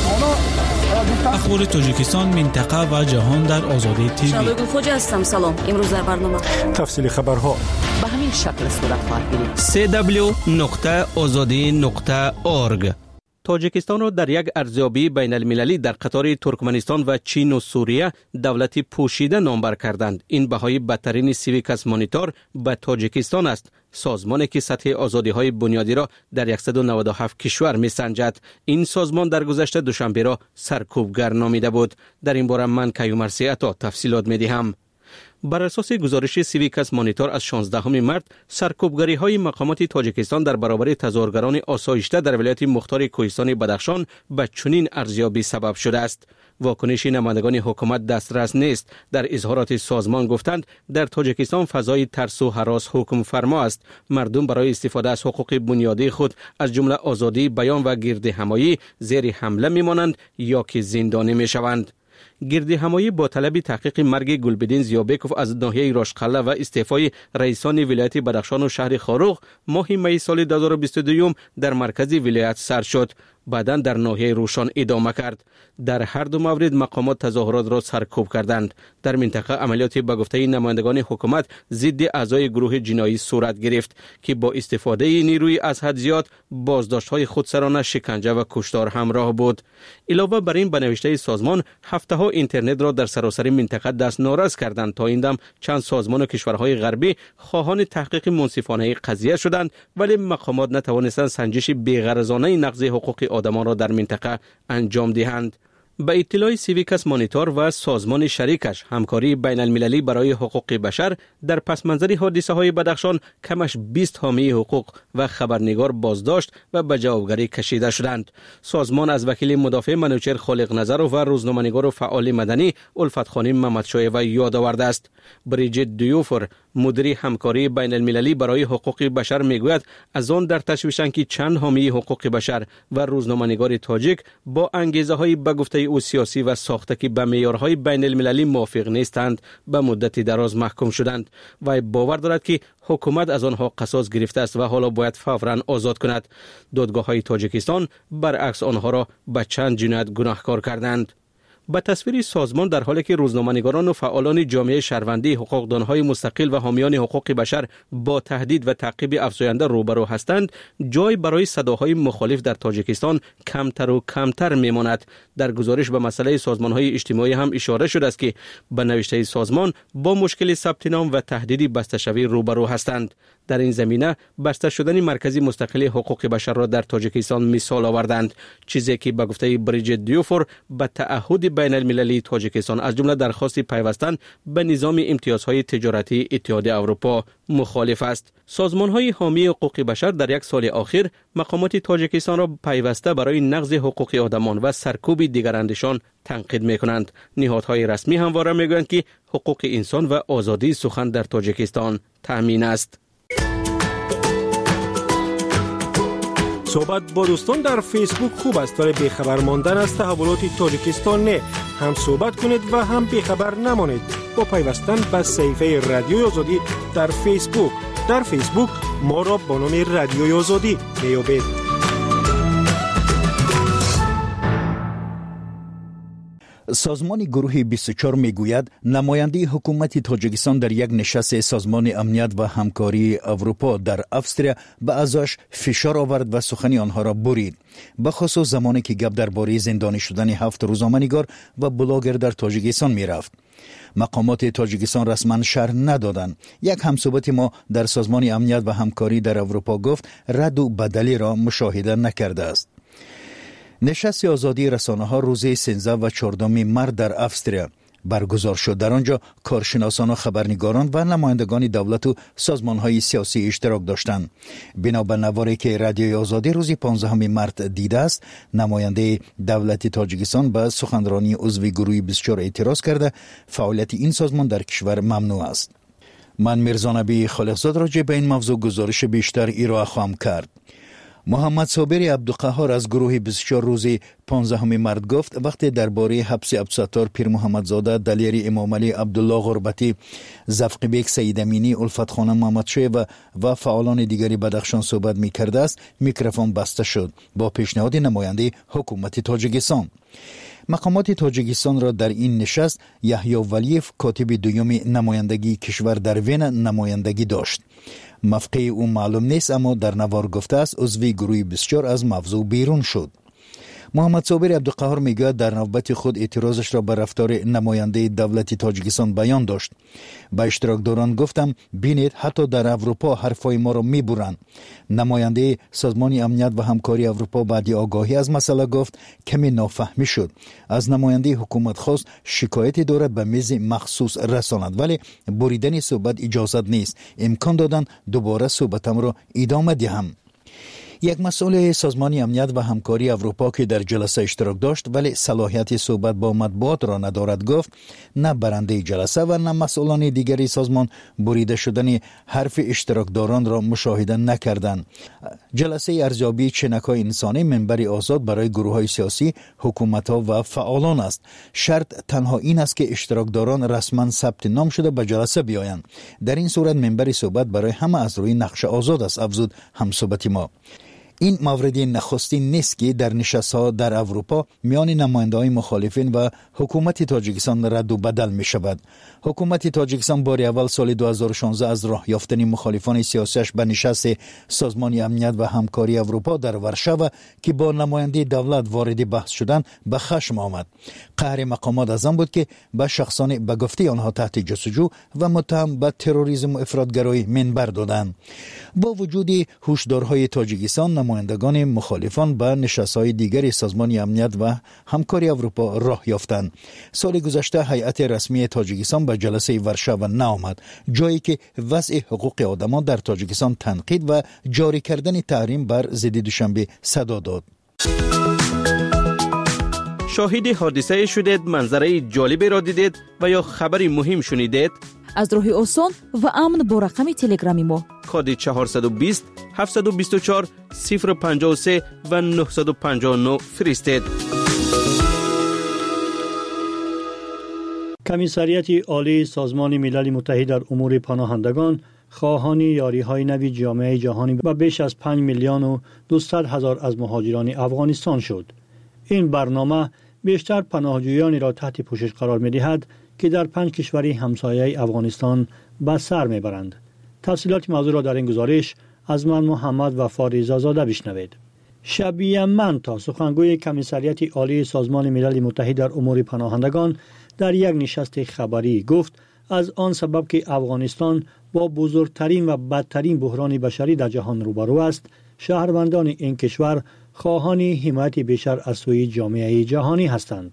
اخبار تاجیکستان، منطقه و جهان در آزادی تیوی. شادو خوجا هستم. سلام. امروز در برنامه تفصیل خبرها به همین شکل صورت خواهد گرفت. سی دبلیو نقطه آزادی نقطه اورگ. تاجیکستان را در یک ارزیابی بین المللی در قطار ترکمنستان و چین و سوریه دولتی پوشیده نامبر کردند. این بهای بدترین سیویکس مانیتور به تاجیکستان است، سازمانی که سطح آزادی های بنیادی را در صد و نود و هفت کشور می سنجد. این سازمان در گذشته دوشنبه را سرکوبگر نامیده بود. در این باره من کیومرثی عطا تفصیلات می دهم. بر اساس گزارش سیویکس مانیتور از شانزدهم مارس، سرکوبگری های مقامات تاجیکستان در برابر تظاهرگران آسایشته در ولایت مختار کوهستان بدخشان به چنین ارزیابی سبب شده است. واکنش نمایندگان حکومت دسترس نیست. در اظهارات سازمان گفتند در تاجیکستان فضای ترس و هراس حکم فرما است. مردم برای استفاده از حقوق بنیادی خود از جمله آزادی بیان و گردهمایی زیر حمله میمانند یا که زندانی میشوند. گردهمایی با طلب تحقیق مرگ گلبدین زیابکوف از ناحیه راشقله و استعفای رئیسان ولایت بدخشان و شهر خاروق ماه می سال دو هزار و بیست و دو در مرکز ولایت سر شد. بعداً در ناحیه روشان ادامه کرد. در هر دو مورد مقامات تظاهرات را سرکوب کردند. در منطقه عملیات به گفته نمایندگان حکومت ضد اعضای گروه جنایی صورت گرفت که با استفاده نیروی از حد زیاد، بازداشت‌های خودسرانه، شکنجه و کشتار همراه بود. علاوه بر این به نوشته سازمان، هفته‌ها اینترنت را در سراسر منطقه دست نارس کردند. تا این دم چند سازمان و کشورهای غربی خواهان تحقیق منصفانه قضیه شدند، ولی مقامات نتوانستند سنجش بی‌غرضانه نقض حقوق آدمان را در منطقه انجام دهند. به اطلاع سیویکس مانیتور و سازمان شریکش، همکاری بین المللی برای حقوق بشر در پس منظر حادثه های بدخشان کمش بیست حامی حقوق و خبرنگار بازداشت و به جوابگری کشیده شدند. سازمان از وکیل مدافع منوچهر خالق نظر و روزنامه‌نگار و فعال مدنی الفت خانم محمدشایوه یاد آورده است. بریجیت دیوفر، مدیر همکاری بین المللی برای حقوق بشر میگوید از آن در تشویشند که چند حامی حقوق بشر و روزنامه‌نگار تاجیک با انگیزه های به گفته او سیاسی و ساخته که به معیارهای بین المللی موافق نیستند به مدت دراز محکوم شدند. و باور دارد که حکومت از آنها قصاص گرفته است و حالا باید فوراً آزاد کند. دادگاه های تاجیکستان برعکس آنها را به چند جنایت گناهکار کردند. به تصویر سازمان در حالی که روزنامه‌نگاران و فعالان جامعه شهروندی، حقوقدانهای مستقل و حامیان حقوق بشر با تهدید و تعقیب افزاینده روبرو هستند، جای برای صداهای مخالف در تاجیکستان کمتر و کمتر میماند. در گزارش به مسئله سازمان‌های اجتماعی هم اشاره شده است که به نوشته سازمان با مشکل ثبت نام و تهدید بسته‌شوی روبرو هستند. در این زمینه بسته شدن مرکزی مستقل حقوق بشر را در تاجیکستان مثال آوردند، چیزی که به گفته بریجیت دیوفور به تعهد بین المللی تاجیکستان از جمله درخواست پیوستن به نظام امتیازهای تجارتی اتحادیه اروپا مخالف است. سازمان‌های حامی حقوق بشر در یک سال اخیر مقامات تاجیکستان را پیوسته برای نقض حقوق آدمان و سرکوب دیگراندیشان تنقید می‌کنند. نهادهای رسمی همواره می‌گویند که حقوق انسان و آزادی سخن در تاجیکستان تأمین است. صحبت با دوستان در فیسبوک خوب است ولی بیخبر ماندن از تحولات تاجیکستان نه. هم صحبت کنید و هم بیخبر نمانید با پیوستن به صفحه رادیوی آزادی در فیسبوک. در فیسبوک ما را با نام رادیوی آزادی میابید. سازمان گروه بیست و چهار میگوید نماینده حکومت تاجیکستان در یک نشست سازمان امنیت و همکاری اروپا در افسریا به اعضاش فشار آورد و سخنی آنها را برید. به خصوص زمانی که گپ درباره زندانی شدن هفت روزنامه‌نگار و بلاگر در تاجیکستان میرفت. مقامات تاجیکستان رسما شرح ندادند. یک همصحبت ما در سازمان امنیت و همکاری در اروپا گفت رد و بدلی را مشاهده نکرده است. نشست آزادی رسانه ها روز سیزده و چهاردهم مارس در افسریا برگزار شد. در آنجا کارشناسان و خبرنگاران و نمایندگان دولت و سازمان های سیاسی اشتراک داشتند. بنا به نواری که رادیوی آزادی روز پانزدهم مارس دیده است، نماینده دولت تاجیکستان به سخنرانی عضو گروه بیست و چهار اعتراض کرده فعالیت این سازمان در کشور ممنوع است. من میرزا نبی خالقزاد راجع به این موضوع گزارش بیشتر ارائه خواهم کرد. محمد صابر عبدالقهار از گروه بیست و چهار روز پانزدهم مارس گفت وقتی درباره حبس عبدالستار پیر محمدزاده، دلیری امام علی، عبدالله غربتی، زفق بیگ سید امینی، الفت خانم محمدشوی و و فعالان دیگری بدخشان صحبت می کرده است، میکروفون بسته شد با پیشنهاد نماینده حکومت تاجیکستان. مقامات تاجیکستان را در این نشست یحیی ولیف کاتب دوم نمایندگی کشور در وین نمایندگی داشت. موقع او معلوم نیست اما در نوار گفته است عضو گروه بیست و چهار از موضوع بیرون شد. محمد صابر عبدالقهار میگوید در نوبت خود اعتراضش را بر رفتار نماینده دولت تاجیکستان بیان داشت. به اشتراکداران گفتم بینید حتی در اروپا حرفای ما را میبرند. نماینده سازمان امنیت و همکاری اروپا بعد آگاهی از مسئله گفت کمی نافهمی شد. از نماینده حکومت خواست شکایتی دارد به میز مخصوص رساند ولی بریدن صحبت اجازت نیست. امکان دادن دوباره صحبتم را ادامه دهم. یک مسئول سازمان امنیت و همکاری اروپا که در جلسه اشتراک داشت ولی صلاحیت صحبت با مطبوعات را ندارد گفت نه برنده جلسه و نه مسئولان دیگری سازمان بریده شدن حرف اشتراکداران را مشاهده نکردند. جلسه ارزیابی چنک‌های انسانی منبری آزاد برای گروه‌های سیاسی، حکومت‌ها و فعالان است. شرط تنها این است که اشتراکداران رسما ثبت نام شده به جلسه بیایند. در این صورت منبری صحبت برای همه از روی نقش آزاد است، افزود همصحبت ما. این مورد نخستین نیست که در نشست‌ها در اروپا میان نماینده‌های مخالفین و حکومت تاجیکستان رد و بدل می شود. حکومت تاجیکستان بار اول سال دو هزار و شانزده از راه یافتن مخالفان سیاسیش به نشست سازمان امنیت و همکاری اروپا در ورشو که با نماینده دولت وارد بحث شدند به خشم آمد. قهر مقامات از آن بود که به شخصان به گفته آنها تحت جستجو و متهم به تروریسم و افراطگرایی منبر دادند. با وجود هشدارهای تاجیکستان، نمایندگان مخالفان به نشست‌های دیگر سازمان امنیت و همکاری اروپا راه یافتند. سال گذشته هیئت رسمی تاجیکستان به جلسه ورشو نآمد، جایی که وضع حقوق آدمان در تاجیکستان تنقید و جاری کردن تحریم بر ضد دوشنبه صدا داد. شاهد حادثه شدید، منظره جالبی را دیدید و یا خبری مهم شنیدید؟ از راه آسان و امن با رقم تلگرامی ما کد چهارصد و بیست هفتصد و بیست و چهار صفر پنجاه و سه و نهصد و پنجاه و نه فرستید. کمیسریت عالی سازمان ملل متحد در امور پناهندگان خواهان یاری‌های نوی جامعه جهانی و بیش از پنج میلیون و دویست هزار از مهاجران افغانستان شد. این برنامه بیشتر پناهجویانی را تحت پوشش قرار می‌دهد که در پنج کشوری همسایه افغانستان به سر میبرند. تفصیلات موضوع را در این گزارش از من محمد و فاریزه زاده بشنوید. شبیه من تا سخنگوی کمیسریت عالی سازمان ملل متحد در امور پناهندگان در یک نشست خبری گفت از آن سبب که افغانستان با بزرگترین و بدترین بحران بشری در جهان روبرو است، شهروندان این کشور خواهان حمایت بیشتر از سوی جامعه جهانی هستند.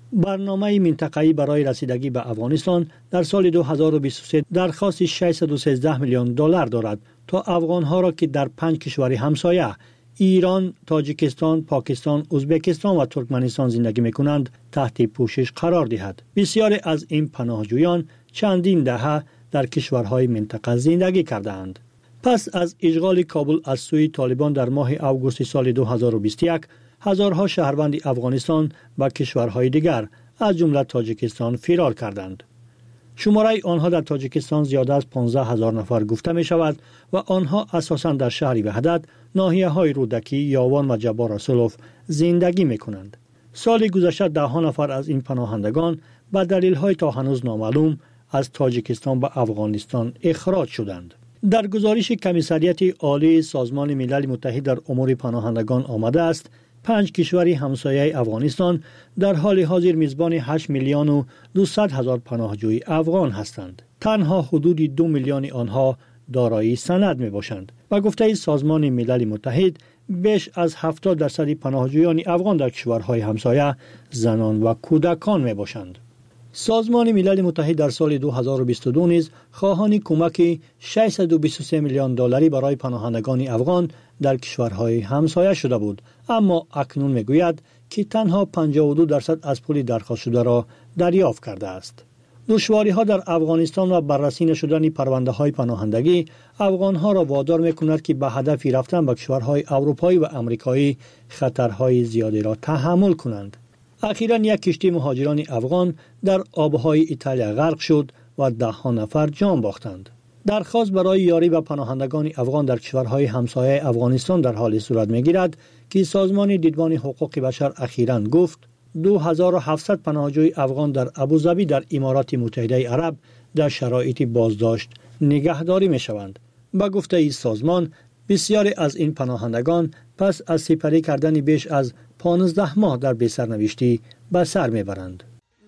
برنامه منطقه‌ای برای رسیدگی به افغانستان در سال دو هزار و بیست و سه درخواست ششصد و سیزده میلیون دلار دارد تا افغان‌ها را که در پنج کشور همسایه ایران، تاجیکستان، پاکستان، ازبکستان و ترکمنستان زندگی می‌کنند تحت پوشش قرار دهد. بسیاری از این پناهجویان چندین دهه در کشورهای منطقه زندگی کردند. پس از اشغال کابل از سوی طالبان در ماه اوگوست سال دو هزار و بیست و یک، هزارها شهروند افغانستان به کشورهای دیگر از جمله تاجیکستان فرار کردند. شماره آنها در تاجیکستان زیاده از پانزده هزار نفر گفته می شود و آنها اساساً در شهر وحدت، ناحیه های رودکی، یاوان و جبار رسولوف زندگی می کنند. سال گذشته ده ها نفر از این پناهندگان به دلیل های تا هنوز نامعلوم از تاجیکستان به افغانستان اخراج شدند. در گزارش کمیسریت عالی سازمان ملل متحد در امور پناهندگان آمده است پنج کشور همسایه افغانستان در حال حاضر میزبان هشت میلیون و دویست هزار پناهجوی افغان هستند. تنها حدود دو میلیون آنها دارای سند می باشند و گفته سازمان ملل متحد بیش از هفتاد درصد پناهجویان افغان در کشورهای همسایه زنان و کودکان می باشند. سازمان ملل متحد در سال دو هزار و بیست و دو نیز خواهان کمک ششصد و بیست و سه میلیون دلاری برای پناهندگان افغان در کشورهای همسایه شده بود، اما اکنون میگوید که تنها پنجاه و دو درصد از پول درخواست شده را دریافت کرده است. دشواری ها در افغانستان و بررسی نشدن پرونده های پناهندگی افغان ها را وادار میکند که به هدف رفتن به کشورهای اروپایی و امریکایی خطرهای زیادی را تحمل کنند. اخیراً یک کشتی مهاجران افغان در آبهای ایتالیا غرق شد و ده ها نفر جان باختند. درخواست برای یاری به پناهندگان افغان در کشورهای همسایه افغانستان در حال صورت میگیرد که سازمان دیدبان حقوق بشر اخیراً گفت دو هزار و هفتصد پناهجوی افغان در ابوظبی در امارات متحده عرب در شرایط بازداشت نگهداری می شوند. با گفته این سازمان بسیاری از این پناهندگان پس از سپری کردن بیش از پانزده ماه در بی‌سرنوشتی به سر میبرند.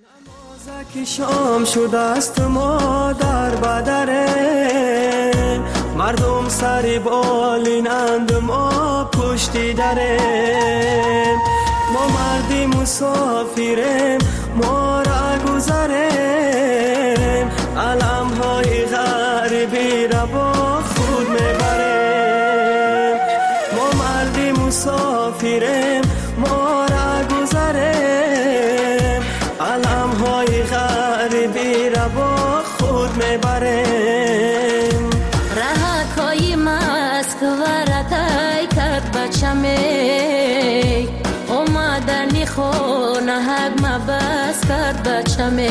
که شام شده است ما در بدره مردم سری بالینند ما پشتی دره ما مردی مسافریم ما را گذریم علم های غریبی را با خود میبریم ما مردی مسافریم ما را گذریم علم های غریبی را با خود میبریم رهکای مسکو رتای کرد بچمی اومدنی خونه حق مبس کرد بچمی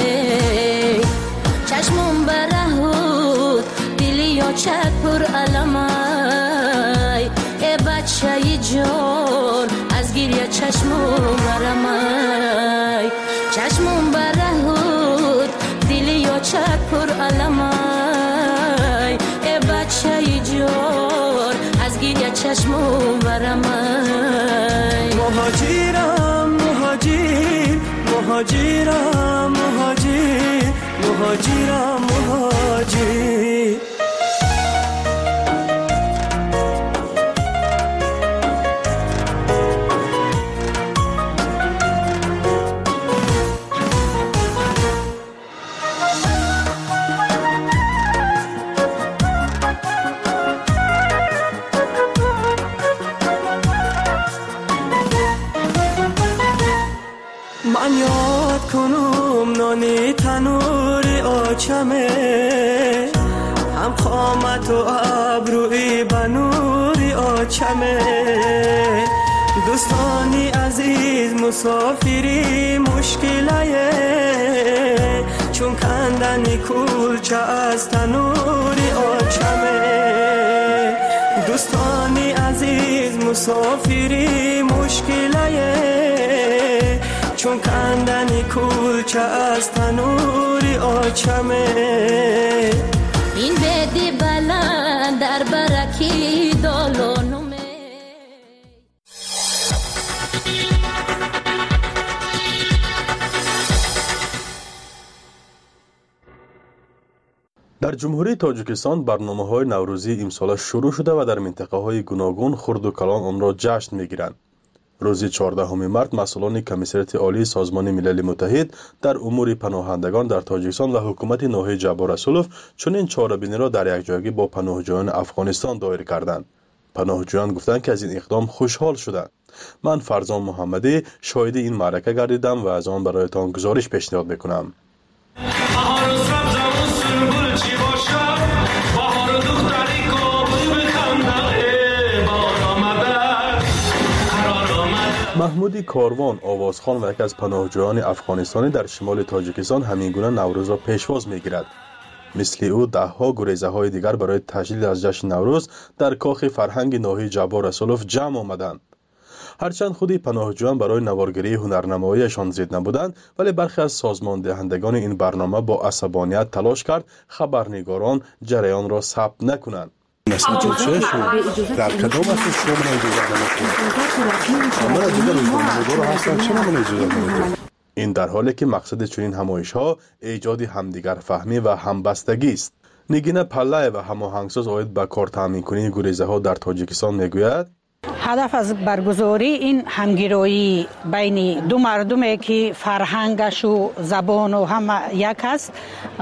چشمون برهود دلی یا چک پر علمای ای بچه جان از گریه چشمون برمای چشمون برهود دلی یا چک پر علمای ای بچه جان از گریه چشمون برمای مهاجرم مهاجر مهاجرم مهاجر مهاجرم مهاجر من یاد کنم نانی تنوری آچمه هم قامت و ابروی بنوری آچمه دوستانی عزیز مسافری مشکله چون کندنی کلچه از تنوری آچمه دوستانی عزیز مسافری مشکله چون کندنی کلچه از تنوری آچمه این بدی بلند در برکی دالانومه در جمهوری تاجیکستان برنامه‌های نوروزی امسال شروع شده و در منطقه‌های گوناگون خرد و کلان آن را جشن می‌گیرند. روز چهاردهم مارس مسئولان کمیسریت عالی سازمان ملل متحد در امور پناهندگان در تاجیکستان و حکومت ناحیه جبار رسولوف چنین چاره‌بینی را در یکجایی با پناهجویان افغانستان دایر کردند. پناهجویان گفتند که از این اقدام خوشحال شدند. من فرزان محمدی شاهد این معرکه گردیدم و از آن برایتان گزارش پیشنهاد میکنم. محمودی کاروان آوازخوان و یک از پناهجویان افغانستانی در شمال تاجیکستان همینگونه نوروز را پیشواز میگیرد. مثل او ده ها گریزه های دیگر برای تجلیل از جشن نوروز در کاخ فرهنگ ناحیه جبار رسولوف جمع آمدند. هرچند خودی پناهجویان برای نوارگری هنرنماییشان زیاد نبودند، ولی برخی از سازمان دهندگان این برنامه با عصبانیت تلاش کرد خبرنگاران جریان را ثبت نکنند. در کدام اساس شما من اجازه نمی‌کنید؟ من اجازه نمی‌دم. هستن چرا من اجازه نمی‌دم؟ این در حالی که مقصد چنین همایش‌ها ایجاد همدیگر فهمی و همبستگی است. نگین پله و هماهنگساز آید به کار تامین کنی گریزه‌ها در تاجیکستان میگوید هدف از برگزاری این همگرایی بین دو مردمی که فرهنگش و زبان و هم یک است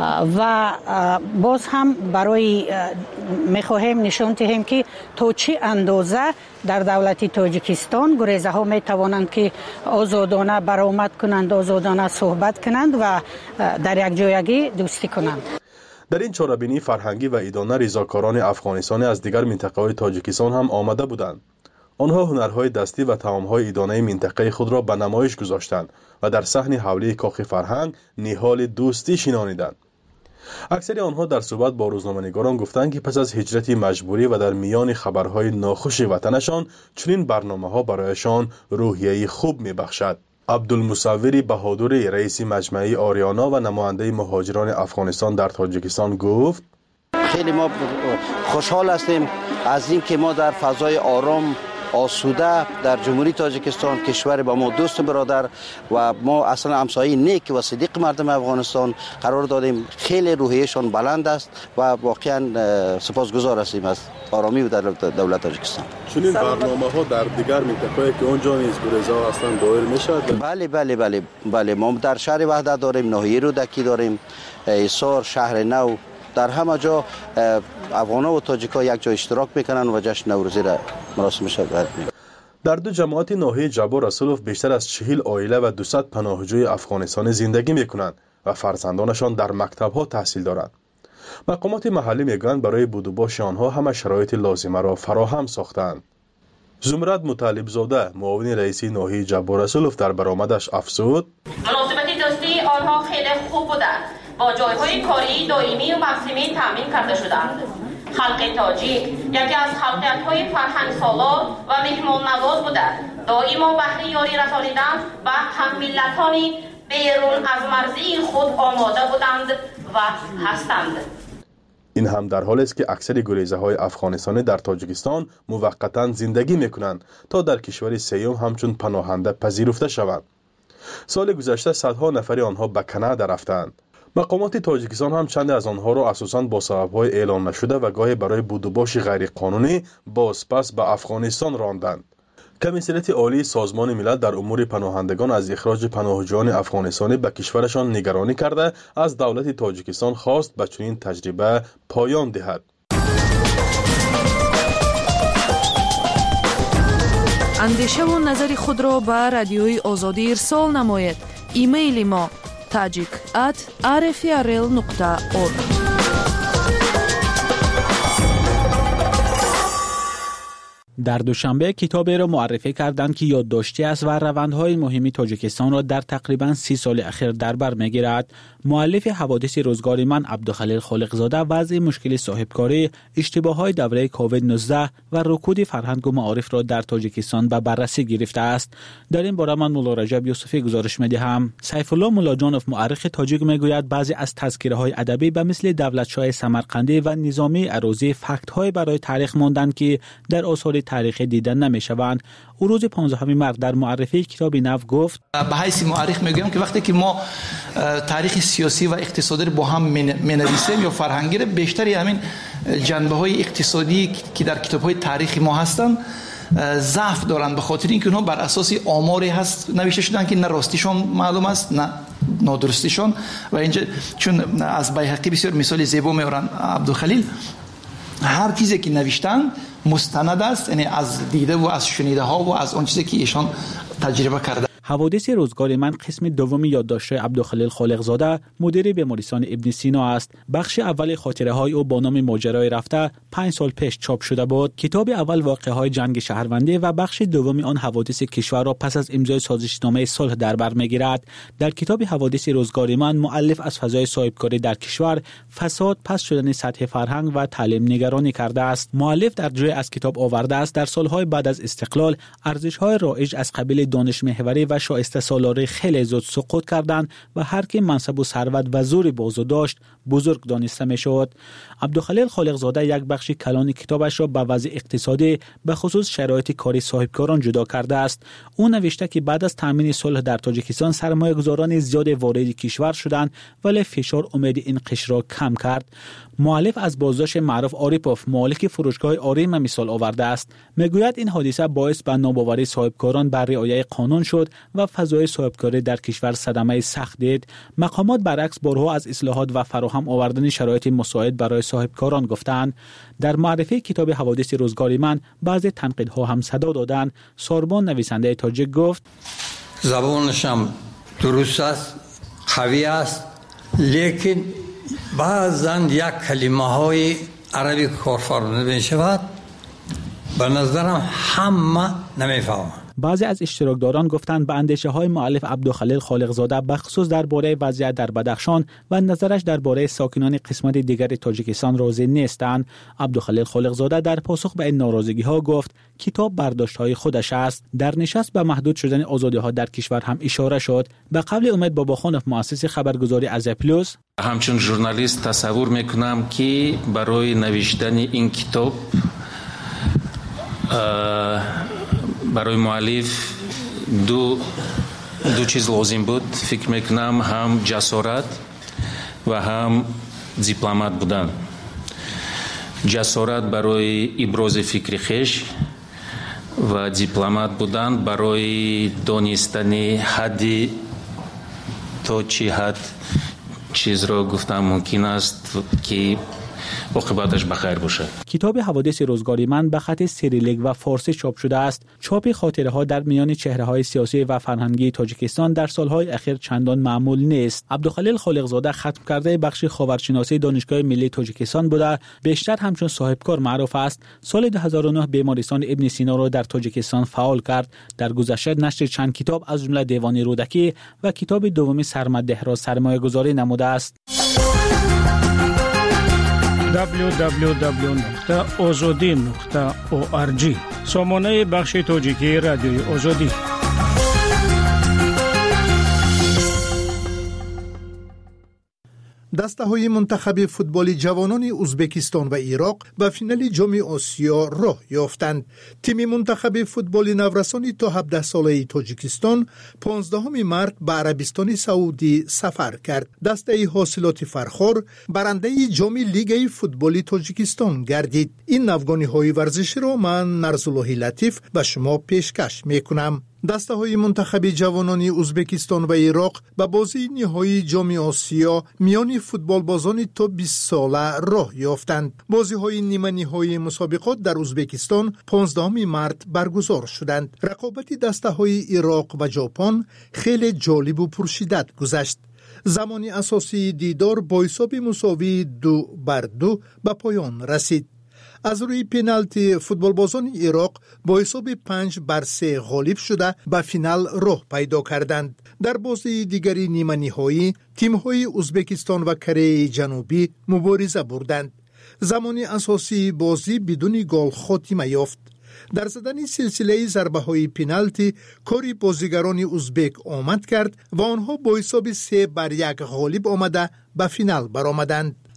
و باز هم برای میخواهیم نشان دهیم که تا چه اندازه در دولت تاجیکستان گریزه ها می توانند که آزادانه برآمد کنند، آزادانه صحبت کنند و در یک جایگی دوستی کنند. در این چاره‌بینی فرهنگی و ایدانه رضاکاران افغانستانی از دیگر منطقه‌های تاجیکستان هم آمده بودند. آنها هنرهای دستی و طعام‌های ایدانه منطقه خود را به نمایش گذاشتند و در صحن حولی کاخ فرهنگ نهال دوستی شنانیدند. اکثر آنها در صحبت با روزنامه‌نگاران گفتند که پس از هجرت مجبوری و در میان خبرهای ناخوش وطنشان چنین برنامه‌ها برایشان روحیه خوب می‌بخشد. عبدالمصوری بهادری رئیس مجمع آریانا و نماینده مهاجران افغانستان در تاجیکستان گفت خیلی ما خوشحال هستیم از این که ما در فضای آرام آسوده در جمهوری تاجیکستان، کشور با ما دوست برادر و ما اصلا همسایه نیک و صدیق مردم افغانستان قرار دادیم. خیلی روحیهشان بلند است و واقعا سپاسگزار هستیم از آرامی و در دولت تاجیکستان. چنین برنامه‌ها در دیگر منطقه‌ای که اونجا نیز گریزه‌ها هستن دایر میشد؟ بله بله بله بله ما در شهر وحدت داریم، ناحیه رودکی داریم، ایسار، شهر نو، در همه جا افغانا و تاجیکا یک جا اشتراک میکنن و جشن نوروزی را مراسمش برگزار میکنن. در دو جماعت ناحیه جبار رسولوف بیشتر از چهل عائله و دویست پناهجوی افغانستانی زندگی میکنند و فرزندانشان در مکتب‌ها تحصیل دارند. مقامات محلی میگویند برای بود و باش آنها همه شرایط لازمه را فراهم ساختند. زمرد مطلب زاده معاون رئیسی ناحیه جبار رسولوف در برآمدش افزود مناسبت دوستی آنها خیلی خوب بودند. با جایهای کاری دائمی و موسمی تامین کرده شدند. خلق تاجیک یکی از خلقیت‌های فرهنگ سالار و مهمان نواز بودند. دائما بهره یاری رسانیدن و هم ملتانی بیرون از مرزی خود آماده بودند و هستند. این هم در حالی است که اکثر گریزه‌های افغانستانی در تاجیکستان موقتاً زندگی می‌کنند تا در کشور سیوم همچون پناهنده پذیرفته شوند. سال گذشته صدها نفر آنها به کانادا رفتند. مقامات تاجیکستان هم چند از آنها را اساساً با سبب‌های اعلام نشده و گاهی برای بود و باش غیرقانونی بازپس به افغانستان راندند. کمیسریت عالی سازمان ملل در امور پناهندگان از اخراج پناهجویان افغانستانی به کشورشان نگرانی کرده از دولت تاجیکستان خواست به چنین تجربه پایان دهد. اندیشه و نظر خود را به رادیوی آزادی ارسال نمایید. ایمیل ما tajik at r f r l nokta org. در دوشنبه کتابی را معرفی کردند که یادداشتی است و روندهای مهمی تاجیکستان را در تقریباً سی سال اخیر در بر می‌گیرد. مؤلف حوادث روزگار من عبدالخلیل خالقزاده وضع مشکل صاحبکاری، اشتباهات دوره کووید نوزده و رکود فرهنگ و معارف را در تاجیکستان به بررسی گرفته است. در این باره من مولا رجب یوسفی گزارش می‌دهم. سیف الله مولاجانوف مورخ تاجیک میگوید بعضی از تذکره‌های ادبی به مثل دولتشاه سمرقندی و نظامی عروضی فکت‌های برای تاریخ ماندند که در آثار تاریخی دیدن نمی‌شوند. او روز پانزدهم مارس در معرفی کتاب نو گفت به حیث مورخ میگم که وقتی که ما تاریخ سیاسی و اقتصادی رو با هم می‌نویسیم یا فرهنگی رو بیشتری همین جنبه‌های اقتصادی که در کتاب‌های تاریخی ما هستن ضعف دارند، به خاطر اینکه اونها بر اساس آماری هست نوشته شدن که نه راستیشون معلوم است نه نادرستیشون. و اینجا چون از بیهقی بسیار مثال زیبا میارن عبدالخلیل، هر چیزی که نوشتن مستند است، یعنی از دیده و از شنیده ها و از اون چیزی که ایشان تجربه کرده. حوادث روزگار من قسم دوم یادداشت‌های عبدالخلیل خالقزاده مدیر بیمارستان ابن سینا است. بخش اول خاطره های او با نام ماجرای رفته پنج سال پیش چاپ شده بود. کتاب اول واقعه های جنگ شهرونده و بخش دوم آن حوادث کشور را پس از امضای سازشنامه صلح در بر میگیرد. در کتاب حوادث روزگار من مؤلف از فضای صاحبکاری در کشور، فساد، پس شدن سطح فرهنگ و تعلیم نگرانی کرده است. مؤلف در جای از کتاب آورده است در سالهای بعد از استقلال ارزش‌های رایج از قبیل دانش محوری و شایسته سالاری خیلی زود سقوط کردند و هر که منصب و ثروت و زور بازو داشت بزرگ دانسته میشد. عبدالخلیل خالقزاده یک بخش کلان کتابش را به وضع اقتصادی به خصوص شرایط کاری صاحبکاران جدا کرده است. او نوشته که بعد از تامین صلح در تاجیکستان سرمایه‌گذاران زیاد وارد کشور شدند ولی فشار امید این قشر را کم کرد. مؤلف از بازداشت معروف آریپوف مالک فروشگاه آریم مثال آورده است. میگوید این حادثه باعث به ناباوری صاحبکاران بر رعایت قانون شد و فضای صاحبکاری در کشور صدمه سخت دید. مقامات برعکس بارها از اصلاحات و فراهم آوردن شرایط مساعد برای صاحبکاران گفتند. در معرفی کتاب حوادث روزگار من بعضی تنقیدها هم صدا دادند. ساربان نویسنده تاجیک گفت زبانش هم درست است، قوی است، لیکن بعضاً یک کلمه های عربی کارفرموده می شود به نظرم همه نمیفهمند. بعضی از اشتراکداران گفتند به اندیشه های مؤلف عبدالخلیل خالقزاده بخصوص درباره وضعیت در بدخشان و نظرش درباره ساکنان قسمت دیگر تاجیکستان راضی نیستند. عبدالخلیل خالقزاده در پاسخ به این ناراضگی ها گفت کتاب برداشت های خودش است. در نشست به محدود شدن آزادی ها در کشور هم اشاره شد. به قول امید باباخانov مؤسس خبرگزاری از پلوس، همچون ژورنالیست تصور میکنم که برای نوشتن این کتاب برای مؤلف دو دو چیز لازم بود. فکر میکنم هم جسارت و هم دیپلمات بودن. جسارت برای ابراز فکر خویش و دیپلمات بودن برای دانستن حد تا چه حد چیز را گفتم ممکن است که عاقبتش بخیر باشه. کتاب حوادث روزگار من به خط سیریلیک و فارسی چاپ شده است. چاپ خاطره ها در میان چهره های سیاسی و فرهنگی تاجیکستان در سالهای اخیر چندان معمول نیست. عبدالخلیل خالقزاده ختم کرده بخش خاورشناسی دانشگاه ملی تاجیکستان بوده، بیشتر همچون صاحبکار معروف است. سال دو هزار و نه بیمارستان ابن سینا را در تاجیکستان فعال کرد. در گذشته نشر چند کتاب از جمله دیوان رودکی و کتاب دوم سرمده را سرمایه‌گذاری نموده است. دبلیو دبلیو دبلیو نقطه آزادی نقطه او آر جی سامانه بخش تاجیکی رادیوی آزادی. دسته‌های منتخب فوتبال جوانان ازبکستان و عراق به فینال جام آسیا راه یافتند. تیم منتخب فوتبال نورسان تا هفده ساله تاجیکستان پانزدهم مارس به عربستان سعودی سفر کرد. دسته حاصلات فرخار برنده جام لیگ فوتبال تاجیکستان گردید. این نوگانی‌های ورزشی را من نرزالله لطیف به شما پیشکش می‌کنم. دسته های منتخب جوانان ازبکستان و عراق به بازی نهایی جام آسیا میان فوتبال بازان تا بیست ساله راه یافتند. بازی های نیمه نهایی مسابقات در ازبکستان پانزدهم مارس برگزار شدند. رقابت دسته های عراق و ژاپن خیلی جالب و پرشدت گذشت. زمان اساسی دیدار با حساب مساوی دو بر دو به پایان رسید. از روی پنالتی فوتبال بازان عراق با حساب پنج بر سه غالب شده به فینال راه پیدا کردند. در بازی دیگری نیمه نهایی تیم‌های ازبکستان و کره جنوبی مبارزه بردند. زمان اساسی بازی بدون گل خاتمه یافت. در زدن سلسله ضربه های پنالتی کاری بازیگران ازبک آمد کرد و آنها با حساب سه بر یک غالب آمده به فینال برآمدند.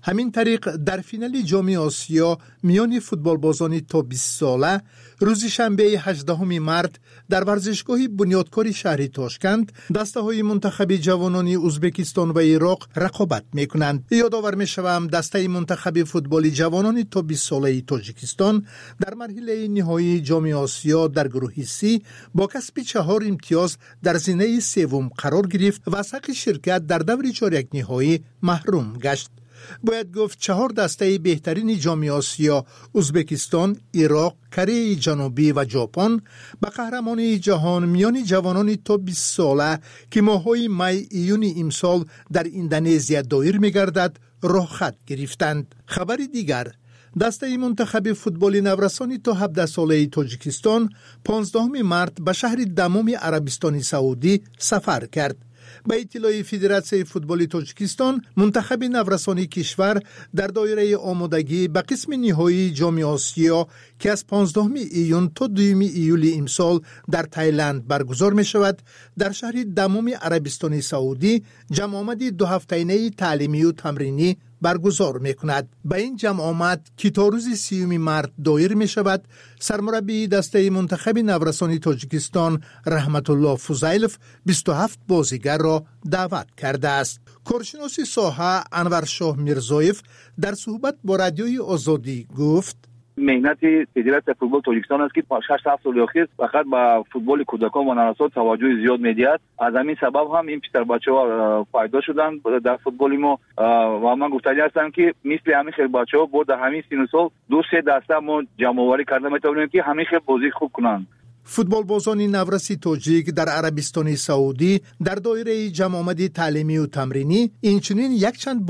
همین طریق در فینال جام آسیا میان فوتبالبازان تا بیست ساله روز شنبه هجدهم مارس در ورزشگاه بنیادکار شهر تاشکند دسته‌های منتخب جوانان ازبکستان و عراق رقابت می‌کنند. یادآور می‌شوم دسته منتخب فوتبال جوانان تا بیست ساله تاجیکستان در مرحله نهایی جام آسیا در گروه سی با کسب چهار امتیاز در زینه سوم قرار گرفت و از حق شرکت در دور چهارک نهایی محروم گشت. باید گفت چهار دسته بهترین جام آسیا ازبکستان، عراق، کره جنوبی و ژاپن به قهرمانی جهان میان جوانان تا بیست ساله که ماه‌های می ایون امسال در اندونزیا دایر می‌گردد راه خط گرفتند. خبر دیگر، دسته منتخب فوتبال نورسانی تا هفده ساله تاجیکستان پانزدهم مارس به شهر دمام عربستان سعودی سفر کرد. به اطلاع فدراسیون فوتبال تاجیکستان، منتخب نورسانی کشور در دایره آمادگی به قسم نهایی جام آسیا که از پانزدهم ایون تا دوم ایول امسال در تایلند برگزار می شود در شهر دمام عربستان سعودی جمع آمد دو هفته‌ای تعلیمی و تمرینی برگزار می کند. به این جمع آمد که تا روز سیوم مارس دایر می شود، سرمربی دسته منتخب نورسانی تاجیکستان رحمت الله فوزیلف بیست و هفت بازیگر را دعوت کرده است. کارشناس ساحه انور شاه میرزایف در صحبت با رادیوی آزادی گفت: مهنت فدراسیون فوتبال تاجیکستان است که شش هفت سال اخیر فقط با فوتبال کودکان و نوسان توجه زیاد میدهد. از همین سبب هم این پسر بچه‌ها فایده شدن در فوتبال ما و من گفتنی هستم که مثل همین خیلی بچه‌ها بود در همین سن و سال دو سه دسته ما جمع آوری کرده میتونیم که همین خیلی بازی خوب کنند. فوتبال بازان نورسی تاجیک در عربستان سعودی در دایره جمع آمد تعلیمی و تمرینی اینچنین یک چند